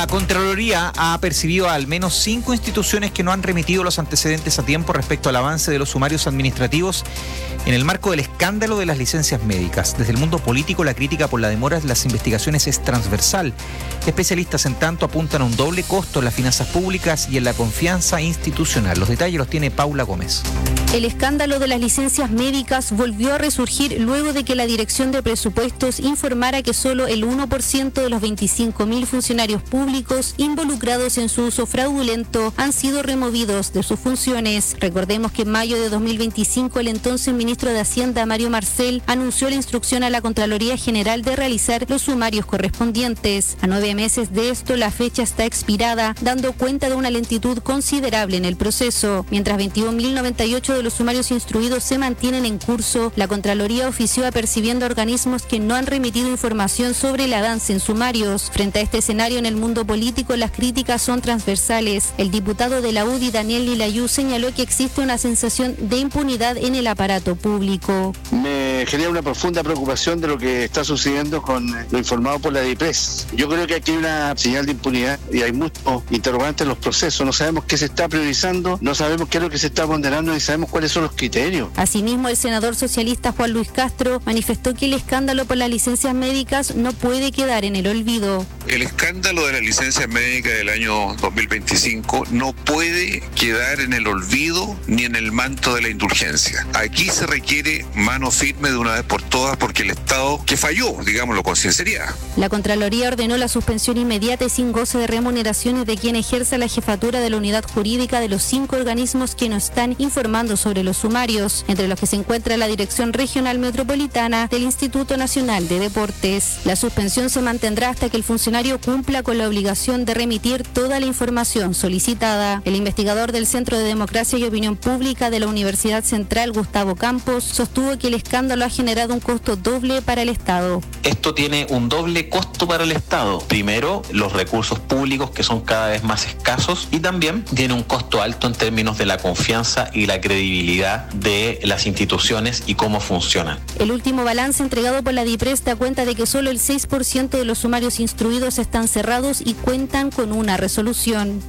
Contraloría ha percibido a al menos cinco instituciones que no han remitido los antecedentes a tiempo respecto al avance de los sumarios administrativos en el marco del escándalo de las licencias médicas. Desde el mundo político, la crítica por la demora de las investigaciones es transversal. Especialistas, en tanto, apuntan a un doble costo en las finanzas públicas y en la confianza institucional. Los detalles los tiene Paula Gómez. El escándalo de las licencias médicas volvió a resurgir luego de que la Dirección de Presupuestos informara que solo el uno por ciento de los veinticinco mil funcionarios públicos involucrados en su uso fraudulento han sido removidos de sus funciones. Recordemos que en mayo de dos mil veinticinco el entonces ministro de Hacienda, Mario Marcel, anunció la instrucción a la Contraloría General de realizar los sumarios correspondientes. A nueve meses de esto, la fecha está expirada, dando cuenta de una lentitud considerable en el proceso. Mientras veintiún mil noventa y ocho de los sumarios instruidos se mantienen en curso, la Contraloría ofició apercibiendo organismos que no han remitido información sobre el avance en sumarios. Frente a este escenario en el mundo político, las críticas son transversales. El diputado de la U D I, Daniel Lilayú, señaló que existe una sensación de impunidad en el aparato público. Me genera una profunda preocupación de lo que está sucediendo con lo informado por la DIPRES. Yo creo que aquí hay una señal de impunidad y hay muchos interrogantes en los procesos. No sabemos qué se está priorizando, no sabemos qué es lo que se está ponderando ni sabemos cuáles son los criterios. Asimismo, el senador socialista Juan Luis Castro manifestó que el escándalo por las licencias médicas no puede quedar en el olvido. El escándalo de las licencias médicas del año dos mil veinticinco no puede quedar en el olvido ni en el manto de la indulgencia. Aquí se requiere mano firme de una vez por todas porque el Estado que falló, digámoslo con sinceridad. La Contraloría ordenó la suspensión inmediata y sin goce de remuneraciones de quien ejerza la jefatura de la unidad jurídica de los cinco organismos que no están informando sobre los sumarios, entre los que se encuentra la Dirección Regional Metropolitana del Instituto Nacional de Deportes. La suspensión se mantendrá hasta que el funcionario cumpla con la obligación de remitir toda la información solicitada. El investigador del Centro de Democracia y Opinión Pública de la Universidad Central, Gustavo Campos, sostuvo que el escándalo ha generado un costo doble para el Estado. Esto tiene un doble costo para el Estado. Primero, los recursos públicos que son cada vez más escasos, y también tiene un costo alto en términos de la confianza y la credibilidad de las instituciones y cómo funcionan. El último balance entregado por la DIPRES da cuenta de que solo el seis por ciento de los sumarios instruidos están cerrados y cuentan con una resolución.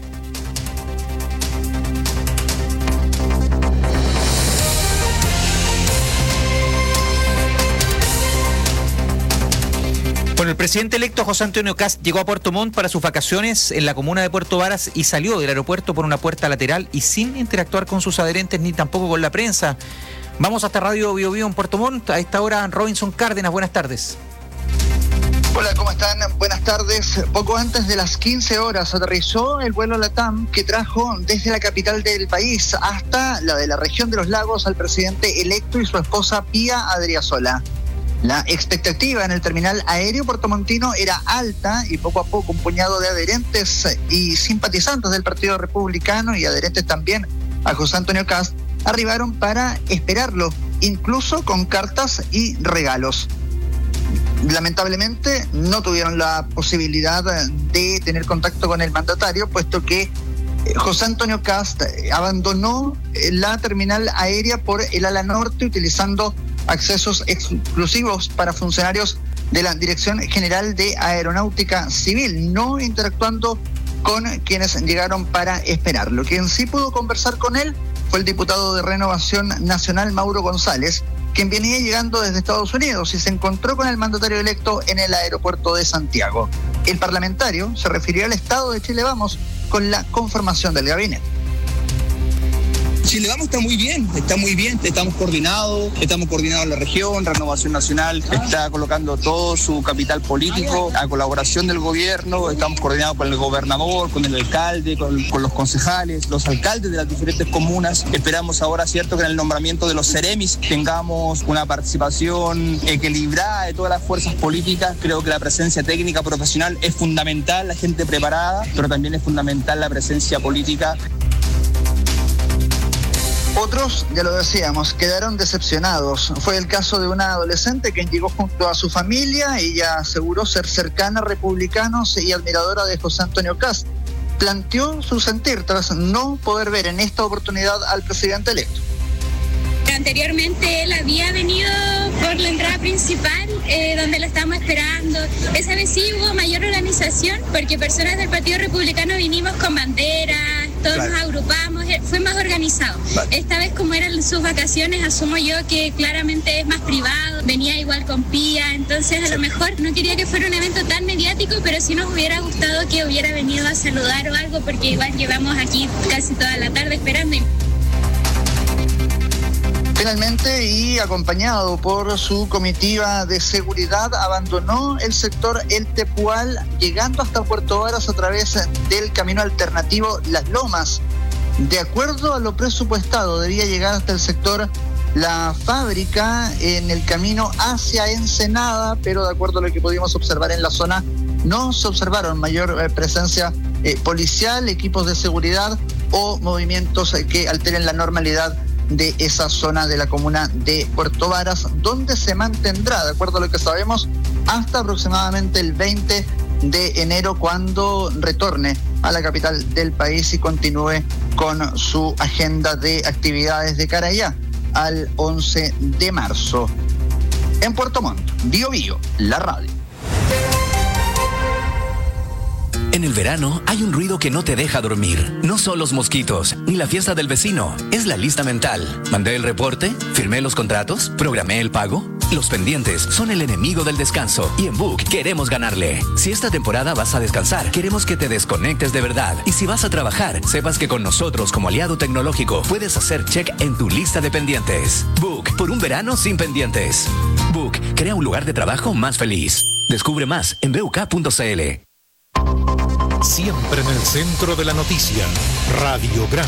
Bueno, el presidente electo José Antonio Kast llegó a Puerto Montt para sus vacaciones en la comuna de Puerto Varas y salió del aeropuerto por una puerta lateral y sin interactuar con sus adherentes ni tampoco con la prensa. Vamos hasta Radio Bio Bio en Puerto Montt. A esta hora, Robinson Cárdenas, buenas tardes. Hola, ¿cómo están? Buenas tardes. Poco antes de las quince horas aterrizó el vuelo LATAM que trajo desde la capital del país hasta la de la región de los lagos al presidente electo y su esposa Pía Adriasola. La expectativa en el terminal aéreo puertomontino era alta y poco a poco un puñado de adherentes y simpatizantes del Partido Republicano y adherentes también a José Antonio Kast arribaron para esperarlo, incluso con cartas y regalos. Lamentablemente no tuvieron la posibilidad de tener contacto con el mandatario, puesto que José Antonio Kast abandonó la terminal aérea por el ala norte utilizando accesos exclusivos para funcionarios de la Dirección General de Aeronáutica Civil, no interactuando con quienes llegaron para esperarlo. Quien sí pudo conversar con él fue el diputado de Renovación Nacional, Mauro González, quien venía llegando desde Estados Unidos y se encontró con el mandatario electo en el aeropuerto de Santiago. El parlamentario se refirió al estado de Chile Vamos con la conformación del gabinete. Chile Vamos está muy bien, está muy bien, estamos coordinados, estamos coordinados en la región, Renovación Nacional está colocando todo su capital político a colaboración del gobierno, estamos coordinados con el gobernador, con el alcalde, con, con los concejales, los alcaldes de las diferentes comunas. Esperamos ahora, cierto, que en el nombramiento de los Ceremis tengamos una participación equilibrada de todas las fuerzas políticas. Creo que la presencia técnica profesional es fundamental, la gente preparada, pero también es fundamental la presencia política. Otros, ya lo decíamos, quedaron decepcionados. Fue el caso de una adolescente quien llegó junto a su familia. Ella aseguró ser cercana a republicanos y admiradora de José Antonio Kast. Planteó su sentir tras no poder ver en esta oportunidad al presidente electo. Anteriormente él había venido por la entrada principal, eh, donde lo estábamos esperando. Esa vez sí hubo mayor organización, porque personas del Partido Republicano vinimos con banderas, todos claro. nos agrupamos, fue más organizado. Vale. Esta vez, como eran sus vacaciones, asumo yo que claramente es más privado, venía igual con Pía, entonces a sí. lo mejor no quería que fuera un evento tan mediático, pero sí nos hubiera gustado que hubiera venido a saludar o algo, porque igual llevamos aquí casi toda la tarde esperando. Finalmente, y acompañado por su comitiva de seguridad, abandonó el sector El Tepual, llegando hasta Puerto Varas a través del camino alternativo Las Lomas. De acuerdo a lo presupuestado, debía llegar hasta el sector La Fábrica en el camino hacia Ensenada, pero de acuerdo a lo que pudimos observar en la zona, no se observaron mayor eh, presencia eh, policial, equipos de seguridad o movimientos eh, que alteren la normalidad de esa zona de la comuna de Puerto Varas, donde se mantendrá, de acuerdo a lo que sabemos, hasta aproximadamente el veinte de enero, cuando retorne a la capital del país y continúe con su agenda de actividades de cara allá al once de marzo. En Puerto Montt, Bio Bio, la radio. En el verano hay un ruido que no te deja dormir. No son los mosquitos, ni la fiesta del vecino. Es la lista mental. Mandé el reporte, firmé los contratos, programé el pago. Los pendientes son el enemigo del descanso y en Book queremos ganarle. Si esta temporada vas a descansar, queremos que te desconectes de verdad. Y si vas a trabajar, sepas que con nosotros como aliado tecnológico puedes hacer check en tu lista de pendientes. Book, por un verano sin pendientes. Book, crea un lugar de trabajo más feliz. Descubre más en b u k punto c l. Siempre en el centro de la noticia, Radiograma.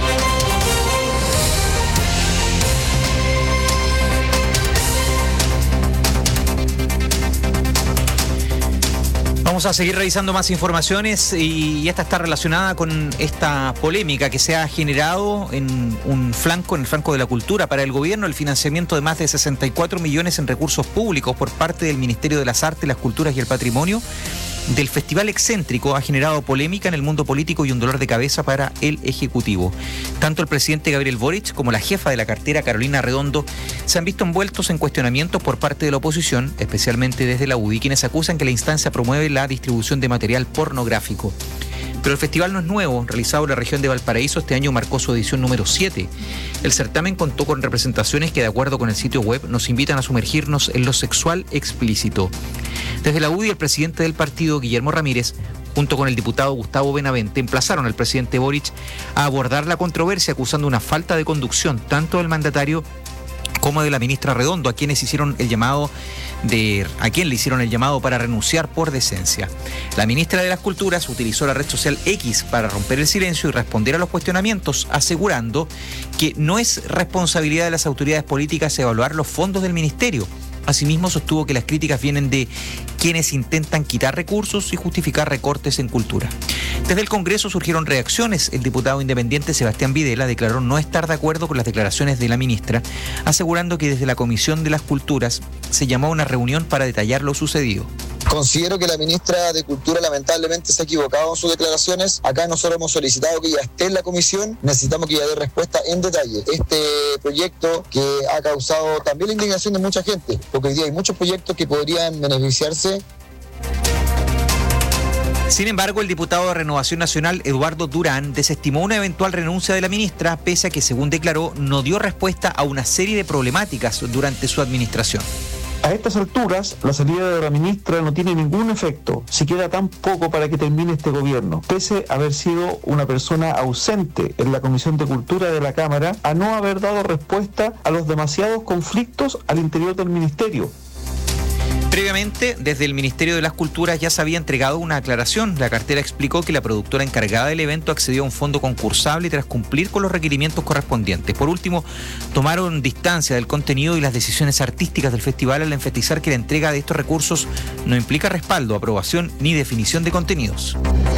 Vamos a seguir revisando más informaciones y esta está relacionada con esta polémica que se ha generado en un flanco, en el flanco de la cultura para el gobierno, el financiamiento de más de sesenta y cuatro millones en recursos públicos por parte del Ministerio de las Artes, las Culturas y el Patrimonio del Festival Excéntrico ha generado polémica en el mundo político y un dolor de cabeza para el Ejecutivo. Tanto el presidente Gabriel Boric como la jefa de la cartera, Carolina Redondo, se han visto envueltos en cuestionamientos por parte de la oposición, especialmente desde la U D I, quienes acusan que la instancia promueve la distribución de material pornográfico. Pero el festival no es nuevo, realizado en la región de Valparaíso, este año marcó su edición número siete. El certamen contó con representaciones que, de acuerdo con el sitio web, nos invitan a sumergirnos en lo sexual explícito. Desde la U D I, el presidente del partido, Guillermo Ramírez, junto con el diputado Gustavo Benavente, emplazaron al presidente Boric a abordar la controversia, acusando una falta de conducción tanto del mandatario como de la ministra Redondo, a quienes hicieron el llamado de a quien le hicieron el llamado para renunciar por decencia. La ministra de las Culturas utilizó la red social X para romper el silencio y responder a los cuestionamientos, asegurando que no es responsabilidad de las autoridades políticas evaluar los fondos del ministerio. Asimismo, sostuvo que las críticas vienen de quienes intentan quitar recursos y justificar recortes en cultura. Desde el Congreso surgieron reacciones. El diputado independiente Sebastián Videla declaró no estar de acuerdo con las declaraciones de la ministra, asegurando que desde la Comisión de las Culturas se llamó a una reunión para detallar lo sucedido. Considero que la ministra de Cultura lamentablemente se ha equivocado en sus declaraciones. Acá nosotros hemos solicitado que ella esté en la comisión. Necesitamos que ella dé respuesta en detalle. Este proyecto que ha causado también la indignación de mucha gente, porque hoy día hay muchos proyectos que podrían beneficiarse. Sin embargo, el diputado de Renovación Nacional, Eduardo Durán, desestimó una eventual renuncia de la ministra, pese a que, según declaró, no dio respuesta a una serie de problemáticas durante su administración. A estas alturas, la salida de la ministra no tiene ningún efecto, si queda tan poco para que termine este gobierno, pese a haber sido una persona ausente en la Comisión de Cultura de la Cámara, a no haber dado respuesta a los demasiados conflictos al interior del ministerio. Previamente, desde el Ministerio de las Culturas ya se había entregado una aclaración. La cartera explicó que la productora encargada del evento accedió a un fondo concursable tras cumplir con los requerimientos correspondientes. Por último, tomaron distancia del contenido y las decisiones artísticas del festival al enfatizar que la entrega de estos recursos no implica respaldo, aprobación ni definición de contenidos.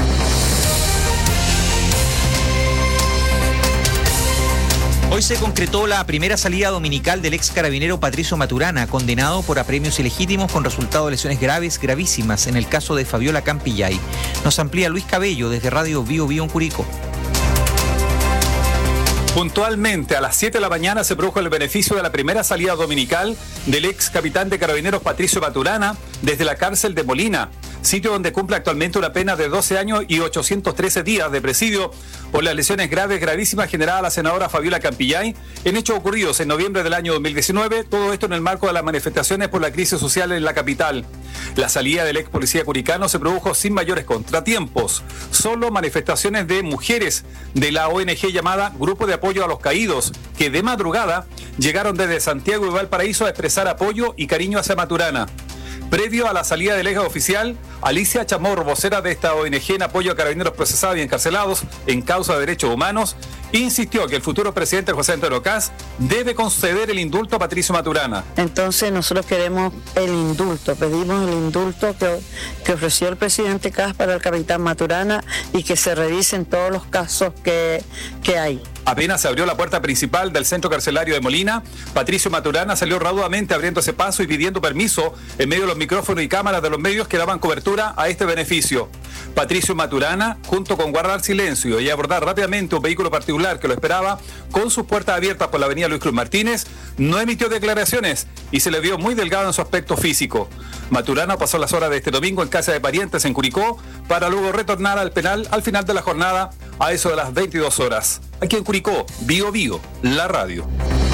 Hoy se concretó la primera salida dominical del ex carabinero Patricio Maturana, condenado por apremios ilegítimos con resultado de lesiones graves, gravísimas, en el caso de Fabiola Campillay. Nos amplía Luis Cabello desde Radio Bio Bio en Curicó. Puntualmente a las siete de la mañana se produjo el beneficio de la primera salida dominical del ex capitán de Carabineros Patricio Maturana desde la cárcel de Molina, sitio donde cumple actualmente una pena de doce años y ochocientos trece días de presidio por las lesiones graves gravísimas generadas a la senadora Fabiola Campillay en hechos ocurridos en noviembre del año dos mil diecinueve, todo esto en el marco de las manifestaciones por la crisis social en la capital. La salida del ex policía curicano se produjo sin mayores contratiempos, solo manifestaciones de mujeres de la O N G llamada Grupo de Apoyo a los Caídos, que de madrugada llegaron desde Santiago y Valparaíso a expresar apoyo y cariño hacia Maturana. Previo a la salida del eje oficial, Alicia Chamorro, vocera de esta O N G en apoyo a carabineros procesados y encarcelados en causa de derechos humanos, insistió que el futuro presidente José Antonio Kast debe conceder el indulto a Patricio Maturana. Entonces nosotros queremos el indulto, pedimos el indulto que, que ofreció el presidente Kast para el capitán Maturana y que se revisen todos los casos que, que hay. Apenas se abrió la puerta principal del centro carcelario de Molina, Patricio Maturana salió raudamente abriéndose paso y pidiendo permiso en medio de los micrófonos y cámaras de los medios que daban cobertura a este beneficio. Patricio Maturana, junto con guardar silencio y abordar rápidamente un vehículo particular que lo esperaba con sus puertas abiertas por la avenida Luis Cruz Martínez, no emitió declaraciones y se le vio muy delgado en su aspecto físico. Maturana pasó las horas de este domingo en casa de parientes en Curicó para luego retornar al penal al final de la jornada a eso de las veintidós horas. Aquí en Curicó, Bio Bio, la radio.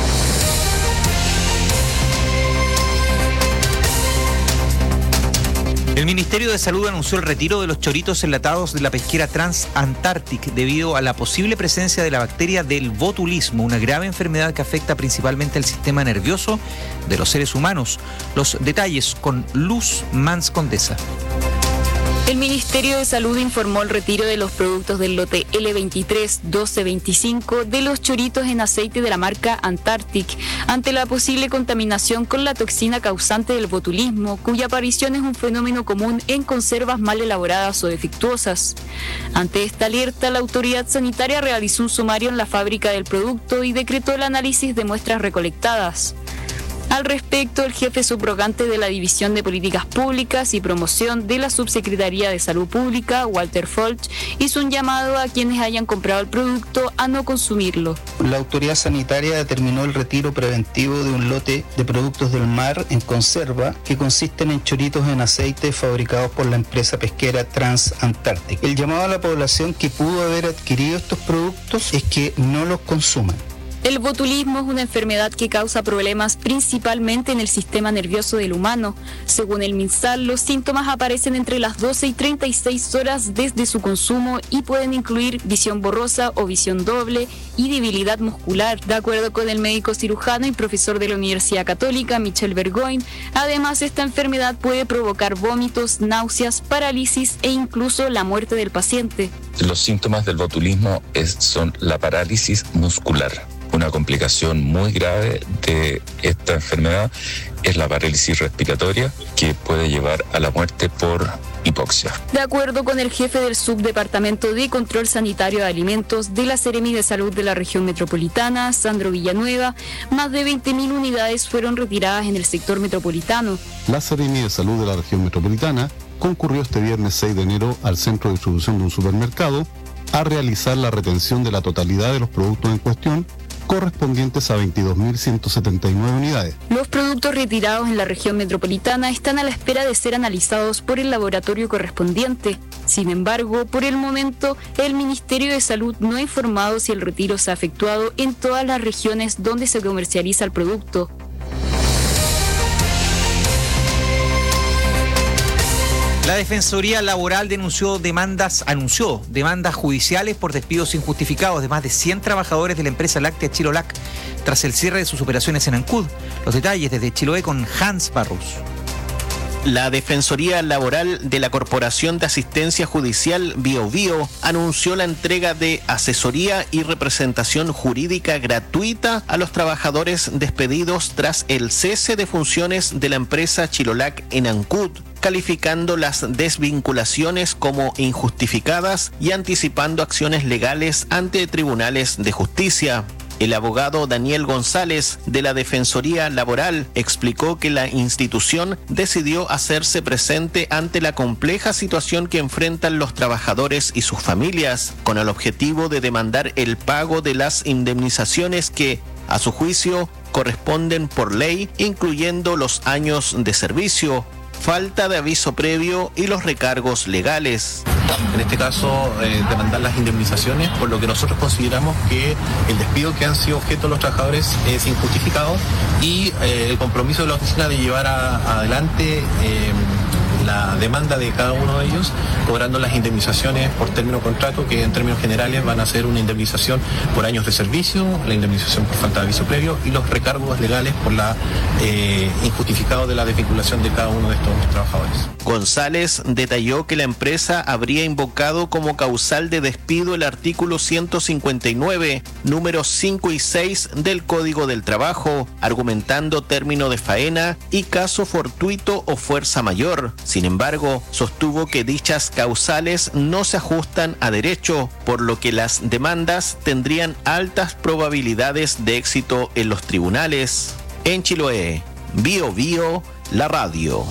El Ministerio de Salud anunció el retiro de los choritos enlatados de la pesquera Transantarctic debido a la posible presencia de la bacteria del botulismo, una grave enfermedad que afecta principalmente el sistema nervioso de los seres humanos. Los detalles con Luz Mans Condesa. El Ministerio de Salud informó el retiro de los productos del lote L veintitrés doce veinticinco de los choritos en aceite de la marca Antarctic ante la posible contaminación con la toxina causante del botulismo, cuya aparición es un fenómeno común en conservas mal elaboradas o defectuosas. Ante esta alerta, la autoridad sanitaria realizó un sumario en la fábrica del producto y decretó el análisis de muestras recolectadas. Al respecto, el jefe subrogante de la División de Políticas Públicas y Promoción de la Subsecretaría de Salud Pública, Walter Folch, hizo un llamado a quienes hayan comprado el producto a no consumirlo. La autoridad sanitaria determinó el retiro preventivo de un lote de productos del mar en conserva que consisten en choritos en aceite fabricados por la empresa pesquera Transantarctic. El llamado a la población que pudo haber adquirido estos productos es que no los consuman. El botulismo es una enfermedad que causa problemas principalmente en el sistema nervioso del humano. Según el MinSal, los síntomas aparecen entre las doce y treinta y seis horas desde su consumo y pueden incluir visión borrosa o visión doble y debilidad muscular, de acuerdo con el médico cirujano y profesor de la Universidad Católica, Michel Bergoin. Además, esta enfermedad puede provocar vómitos, náuseas, parálisis e incluso la muerte del paciente. Los síntomas del botulismo es, son la parálisis muscular. Una complicación muy grave de esta enfermedad es la parálisis respiratoria, que puede llevar a la muerte por hipoxia. De acuerdo con el jefe del Subdepartamento de Control Sanitario de Alimentos de la Seremi de Salud de la Región Metropolitana, Sandro Villanueva, más de veinte mil unidades fueron retiradas en el sector metropolitano. La Seremi de Salud de la Región Metropolitana concurrió este viernes seis de enero al centro de distribución de un supermercado a realizar la retención de la totalidad de los productos en cuestión, correspondientes a veintidós mil ciento setenta y nueve unidades. Los productos retirados en la región metropolitana están a la espera de ser analizados por el laboratorio correspondiente. Sin embargo, por el momento, el Ministerio de Salud no ha informado si el retiro se ha efectuado en todas las regiones donde se comercializa el producto. La Defensoría Laboral denunció demandas, anunció demandas judiciales por despidos injustificados de más de cien trabajadores de la empresa láctea Chilolac tras el cierre de sus operaciones en Ancud. Los detalles desde Chiloé con Hans Barros. La Defensoría Laboral de la Corporación de Asistencia Judicial Bio Bio anunció la entrega de asesoría y representación jurídica gratuita a los trabajadores despedidos tras el cese de funciones de la empresa Chilolac en Ancud, calificando las desvinculaciones como injustificadas y anticipando acciones legales ante tribunales de justicia. El abogado Daniel González de la Defensoría Laboral explicó que la institución decidió hacerse presente ante la compleja situación que enfrentan los trabajadores y sus familias, con el objetivo de demandar el pago de las indemnizaciones que, a su juicio, corresponden por ley, incluyendo los años de servicio, falta de aviso previo y los recargos legales. En este caso, eh, demandar las indemnizaciones, por lo que nosotros consideramos que el despido que han sido objeto de los trabajadores es injustificado y eh, el compromiso de la oficina de llevar a, adelante eh, la demanda de cada uno de ellos, cobrando las indemnizaciones por término contrato, que en términos generales van a ser una indemnización por años de servicio, la indemnización por falta de aviso previo y los recargos legales por la eh, injustificado de la desvinculación de cada uno de estos trabajadores. González detalló que la empresa habría invocado como causal de despido el artículo ciento cincuenta y nueve, números cinco y seis del Código del Trabajo, argumentando término de faena y caso fortuito o fuerza mayor. Sin embargo, sostuvo que dichas causales no se ajustan a derecho, por lo que las demandas tendrían altas probabilidades de éxito en los tribunales. En Chiloé, Bio Bio, la radio.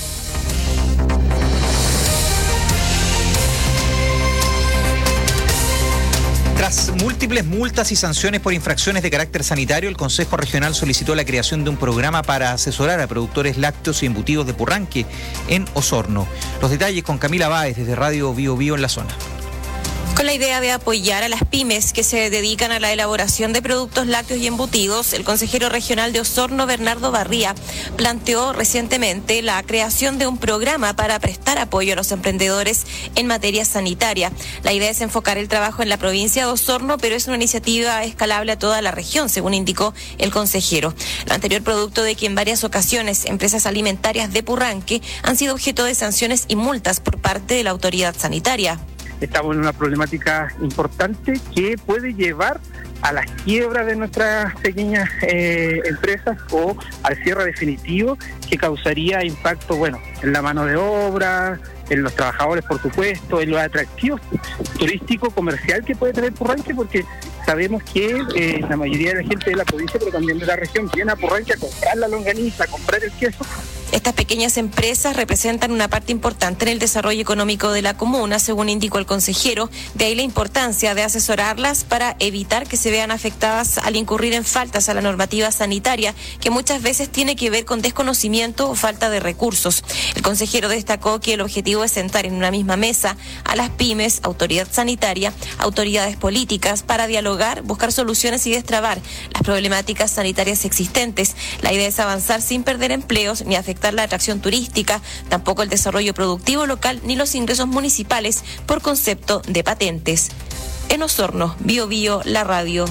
Tras múltiples multas y sanciones por infracciones de carácter sanitario, el Consejo Regional solicitó la creación de un programa para asesorar a productores lácteos y embutidos de Purranque en Osorno. Los detalles con Camila Báez desde Radio Bio Bio en la zona. Con la idea de apoyar a las pymes que se dedican a la elaboración de productos lácteos y embutidos, el consejero regional de Osorno, Bernardo Barría, planteó recientemente la creación de un programa para prestar apoyo a los emprendedores en materia sanitaria. La idea es enfocar el trabajo en la provincia de Osorno, pero es una iniciativa escalable a toda la región, según indicó el consejero. Lo anterior producto de que en varias ocasiones empresas alimentarias de Purranque han sido objeto de sanciones y multas por parte de la autoridad sanitaria. Estamos en una problemática importante que puede llevar a la quiebra de nuestras pequeñas eh, empresas o al cierre definitivo, que causaría impacto, bueno, en la mano de obra, en los trabajadores, por supuesto, en los atractivos turístico comercial que puede tener Purranque, porque sabemos que eh, la mayoría de la gente de la provincia, pero también de la región, viene a Purranque a comprar la longaniza, a comprar el queso. Estas pequeñas empresas representan una parte importante en el desarrollo económico de la comuna, según indicó el consejero. De ahí la importancia de asesorarlas para evitar que se vean afectadas al incurrir en faltas a la normativa sanitaria, que muchas veces tiene que ver con desconocimiento o falta de recursos. El consejero destacó que el objetivo es sentar en una misma mesa a las pymes, autoridad sanitaria, autoridades políticas, para dialogar, buscar soluciones y destrabar las problemáticas sanitarias existentes. La idea es avanzar sin perder empleos ni afectar la atracción turística, tampoco el desarrollo productivo local ni los ingresos municipales por concepto de patentes. En Osorno, Bio Bio, la radio.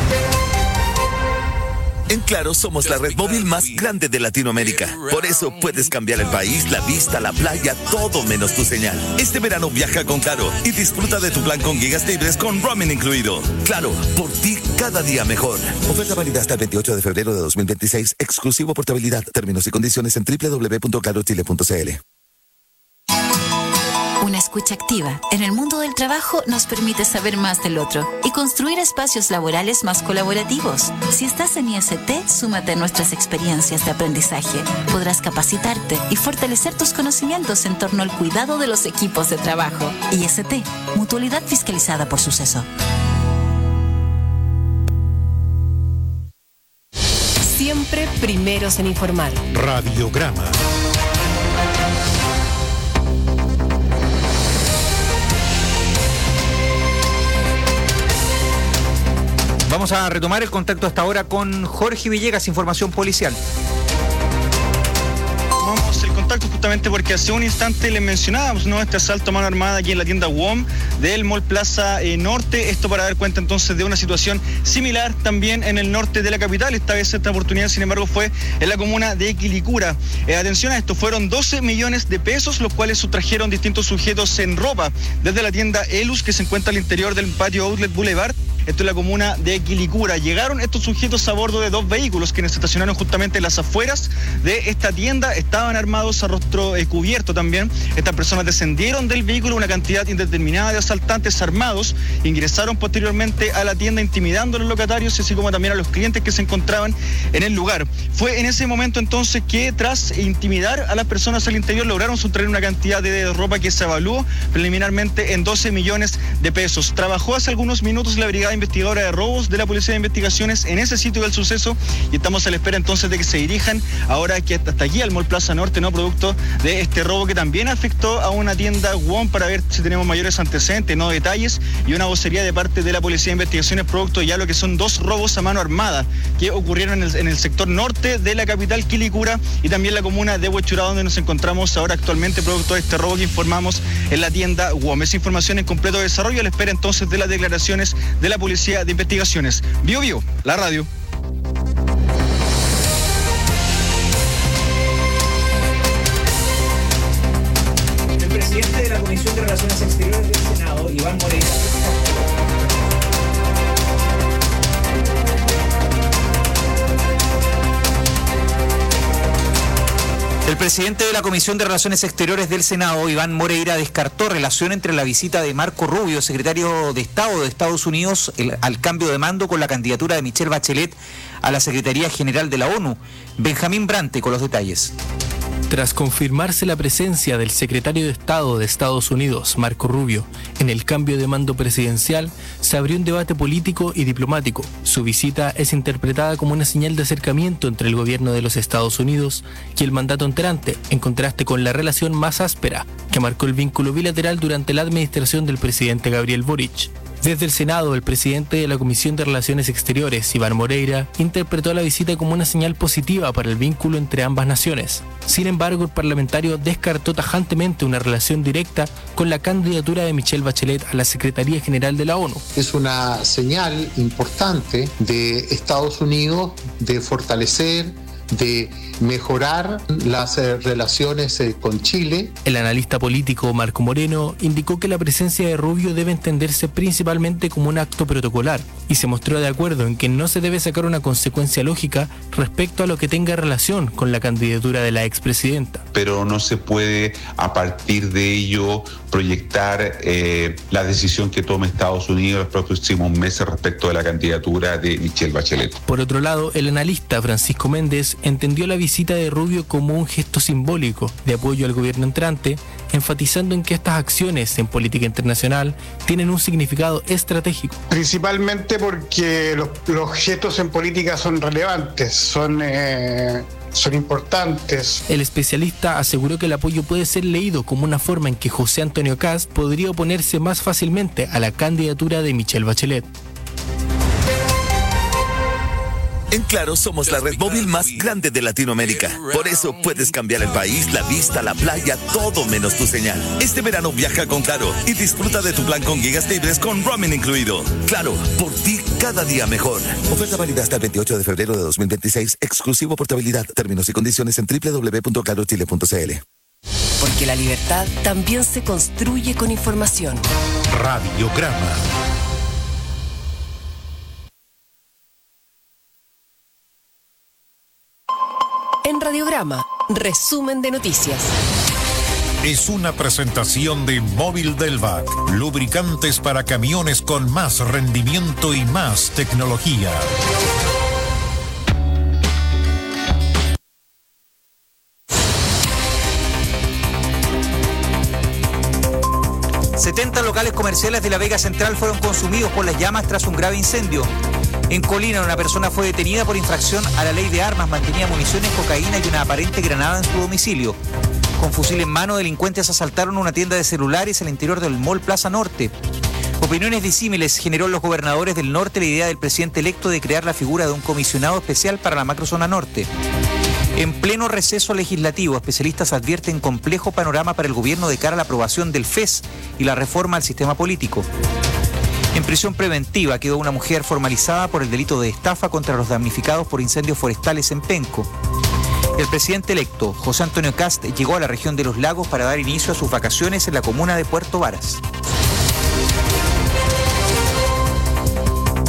En Claro somos la red móvil más grande de Latinoamérica. Por eso puedes cambiar el país, la vista, la playa, todo menos tu señal. Este verano viaja con Claro y disfruta de tu plan con gigas libres con roaming incluido. Claro, por ti cada día mejor. Oferta válida hasta el veintiocho de febrero de dos mil veintiséis. Exclusivo portabilidad. Términos y condiciones en doble u doble u doble u punto claro chile punto c l. Una escucha activa en el mundo del trabajo nos permite saber más del otro y construir espacios laborales más colaborativos. Si estás en I S T, súmate a nuestras experiencias de aprendizaje. Podrás capacitarte y fortalecer tus conocimientos en torno al cuidado de los equipos de trabajo. I S T, mutualidad fiscalizada por Suceso. Siempre primeros en informar. Radiograma. Vamos a retomar el contacto hasta ahora con Jorge Villegas, información policial. Vamos el contacto justamente porque hace un instante les mencionábamos, ¿no?, este asalto a mano armada aquí en la tienda W O M del Mall Plaza eh, Norte. Esto para dar cuenta entonces de una situación similar también en el norte de la capital. Esta vez esta oportunidad, sin embargo, fue en la comuna de Quilicura. Eh, atención a esto, fueron doce millones de pesos, los cuales sustrajeron distintos sujetos en ropa desde la tienda Elus, que se encuentra al interior del patio Outlet Boulevard, esto es la comuna de Quilicura. Llegaron estos sujetos a bordo de dos vehículos que se estacionaron justamente en las afueras de esta tienda, estaban armados a rostro eh, cubierto también. Estas personas descendieron del vehículo, una cantidad indeterminada de asaltantes armados, ingresaron posteriormente a la tienda intimidando a los locatarios, así como también a los clientes que se encontraban en el lugar. Fue en ese momento entonces que tras intimidar a las personas al interior lograron sustraer una cantidad de ropa que se evaluó preliminarmente en doce millones de pesos. Trabajó hace algunos minutos la Brigada Investigadora de Robos de la Policía de Investigaciones en ese sitio del suceso y estamos a la espera entonces de que se dirijan ahora que hasta aquí al Mall Plaza Norte, no producto de este robo que también afectó a una tienda WOM, para ver si tenemos mayores antecedentes, no detalles, y una vocería de parte de la Policía de Investigaciones producto ya lo que son dos robos a mano armada que ocurrieron en el, en el sector norte de la capital Quilicura y también la comuna de Huechuraba, donde nos encontramos ahora actualmente producto de este robo que informamos en la tienda WOM. Esa información en completo desarrollo a la espera entonces de las declaraciones de la Policía de Investigaciones. Bio Bio, la radio. El presidente de la Comisión de Relaciones Exteriores del Senado, Iván Moreira, El presidente de la Comisión de Relaciones Exteriores del Senado, Iván Moreira, descartó relación entre la visita de Marco Rubio, secretario de Estado de Estados Unidos, el, al cambio de mando con la candidatura de Michelle Bachelet a la Secretaría General de la ONU. Benjamín Brante con los detalles. Tras confirmarse la presencia del secretario de Estado de Estados Unidos, Marco Rubio, en el cambio de mando presidencial, se abrió un debate político y diplomático. Su visita es interpretada como una señal de acercamiento entre el gobierno de los Estados Unidos y el mandato entrante, en contraste con la relación más áspera que marcó el vínculo bilateral durante la administración del presidente Gabriel Boric. Desde el Senado, el presidente de la Comisión de Relaciones Exteriores, Iván Moreira, interpretó la visita como una señal positiva para el vínculo entre ambas naciones. Sin embargo, el parlamentario descartó tajantemente una relación directa con la candidatura de Michelle Bachelet a la Secretaría General de la ONU. Es una señal importante de Estados Unidos de fortalecer, de mejorar las eh, relaciones eh, con Chile. El analista político Marco Moreno indicó que la presencia de Rubio debe entenderse principalmente como un acto protocolar y se mostró de acuerdo en que no se debe sacar una consecuencia lógica respecto a lo que tenga relación con la candidatura de la expresidenta. Pero no se puede a partir de ello proyectar eh, la decisión que tome Estados Unidos los próximos meses respecto de la candidatura de Michelle Bachelet. Por otro lado, el analista Francisco Méndez entendió la visita de Rubio como un gesto simbólico de apoyo al gobierno entrante, enfatizando en que estas acciones en política internacional tienen un significado estratégico. Principalmente porque los, los gestos en política son relevantes, son... Eh... son importantes. El especialista aseguró que el apoyo puede ser leído como una forma en que José Antonio Kast podría oponerse más fácilmente a la candidatura de Michelle Bachelet. En Claro somos la red móvil más grande de Latinoamérica. Por eso puedes cambiar el país, la vista, la playa, todo menos tu señal. Este verano viaja con Claro y disfruta de tu plan con gigas libres con roaming incluido. Claro, por ti cada día mejor. Oferta válida hasta el veintiocho de febrero de dos mil veintiséis. Exclusivo portabilidad. Términos y condiciones en doble u doble u doble u punto claro chile punto c l. Porque la libertad también se construye con información. Radiograma. En Radiograma, resumen de noticias. Es una presentación de Móvil Delvac, lubricantes para camiones con más rendimiento y más tecnología. setenta locales comerciales de la Vega Central fueron consumidos por las llamas tras un grave incendio. En Colina, una persona fue detenida por infracción a la ley de armas, mantenía municiones, cocaína y una aparente granada en su domicilio. Con fusil en mano, delincuentes asaltaron una tienda de celulares al interior del Mall Plaza Norte. Opiniones disímiles generó en los gobernadores del norte la idea del presidente electo de crear la figura de un comisionado especial para la macrozona norte. En pleno receso legislativo, especialistas advierten complejo panorama para el gobierno de cara a la aprobación del F E S y la reforma al sistema político. En prisión preventiva quedó una mujer formalizada por el delito de estafa contra los damnificados por incendios forestales en Penco. El presidente electo, José Antonio Kast, llegó a la región de Los Lagos para dar inicio a sus vacaciones en la comuna de Puerto Varas.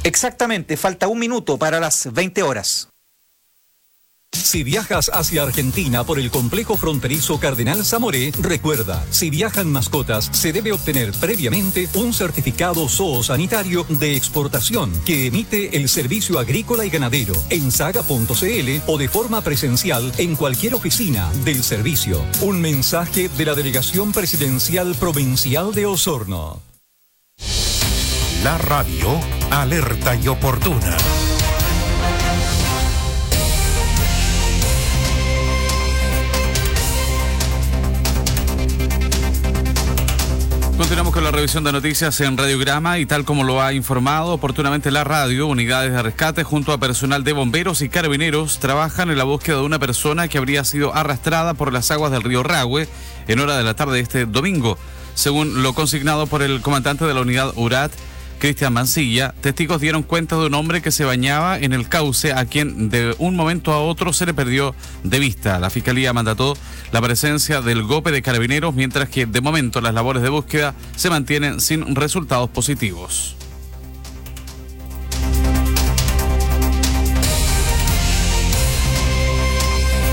Exactamente, falta un minuto para las veinte horas. Si viajas hacia Argentina por el complejo fronterizo Cardenal Zamoré, recuerda, si viajan mascotas, se debe obtener previamente un certificado zoosanitario de exportación que emite el Servicio Agrícola y Ganadero en saga punto c l o de forma presencial en cualquier oficina del servicio. Un mensaje de la Delegación Presidencial Provincial de Osorno. La radio alerta y oportuna. Continuamos con la revisión de noticias en Radiograma y tal como lo ha informado oportunamente la radio, unidades de rescate junto a personal de bomberos y carabineros trabajan en la búsqueda de una persona que habría sido arrastrada por las aguas del río Rahue en hora de la tarde de este domingo. Según lo consignado por el comandante de la unidad U R A T, Cristian Mancilla, testigos dieron cuenta de un hombre que se bañaba en el cauce a quien de un momento a otro se le perdió de vista. La Fiscalía mandató la presencia del GOPE de Carabineros, mientras que de momento las labores de búsqueda se mantienen sin resultados positivos.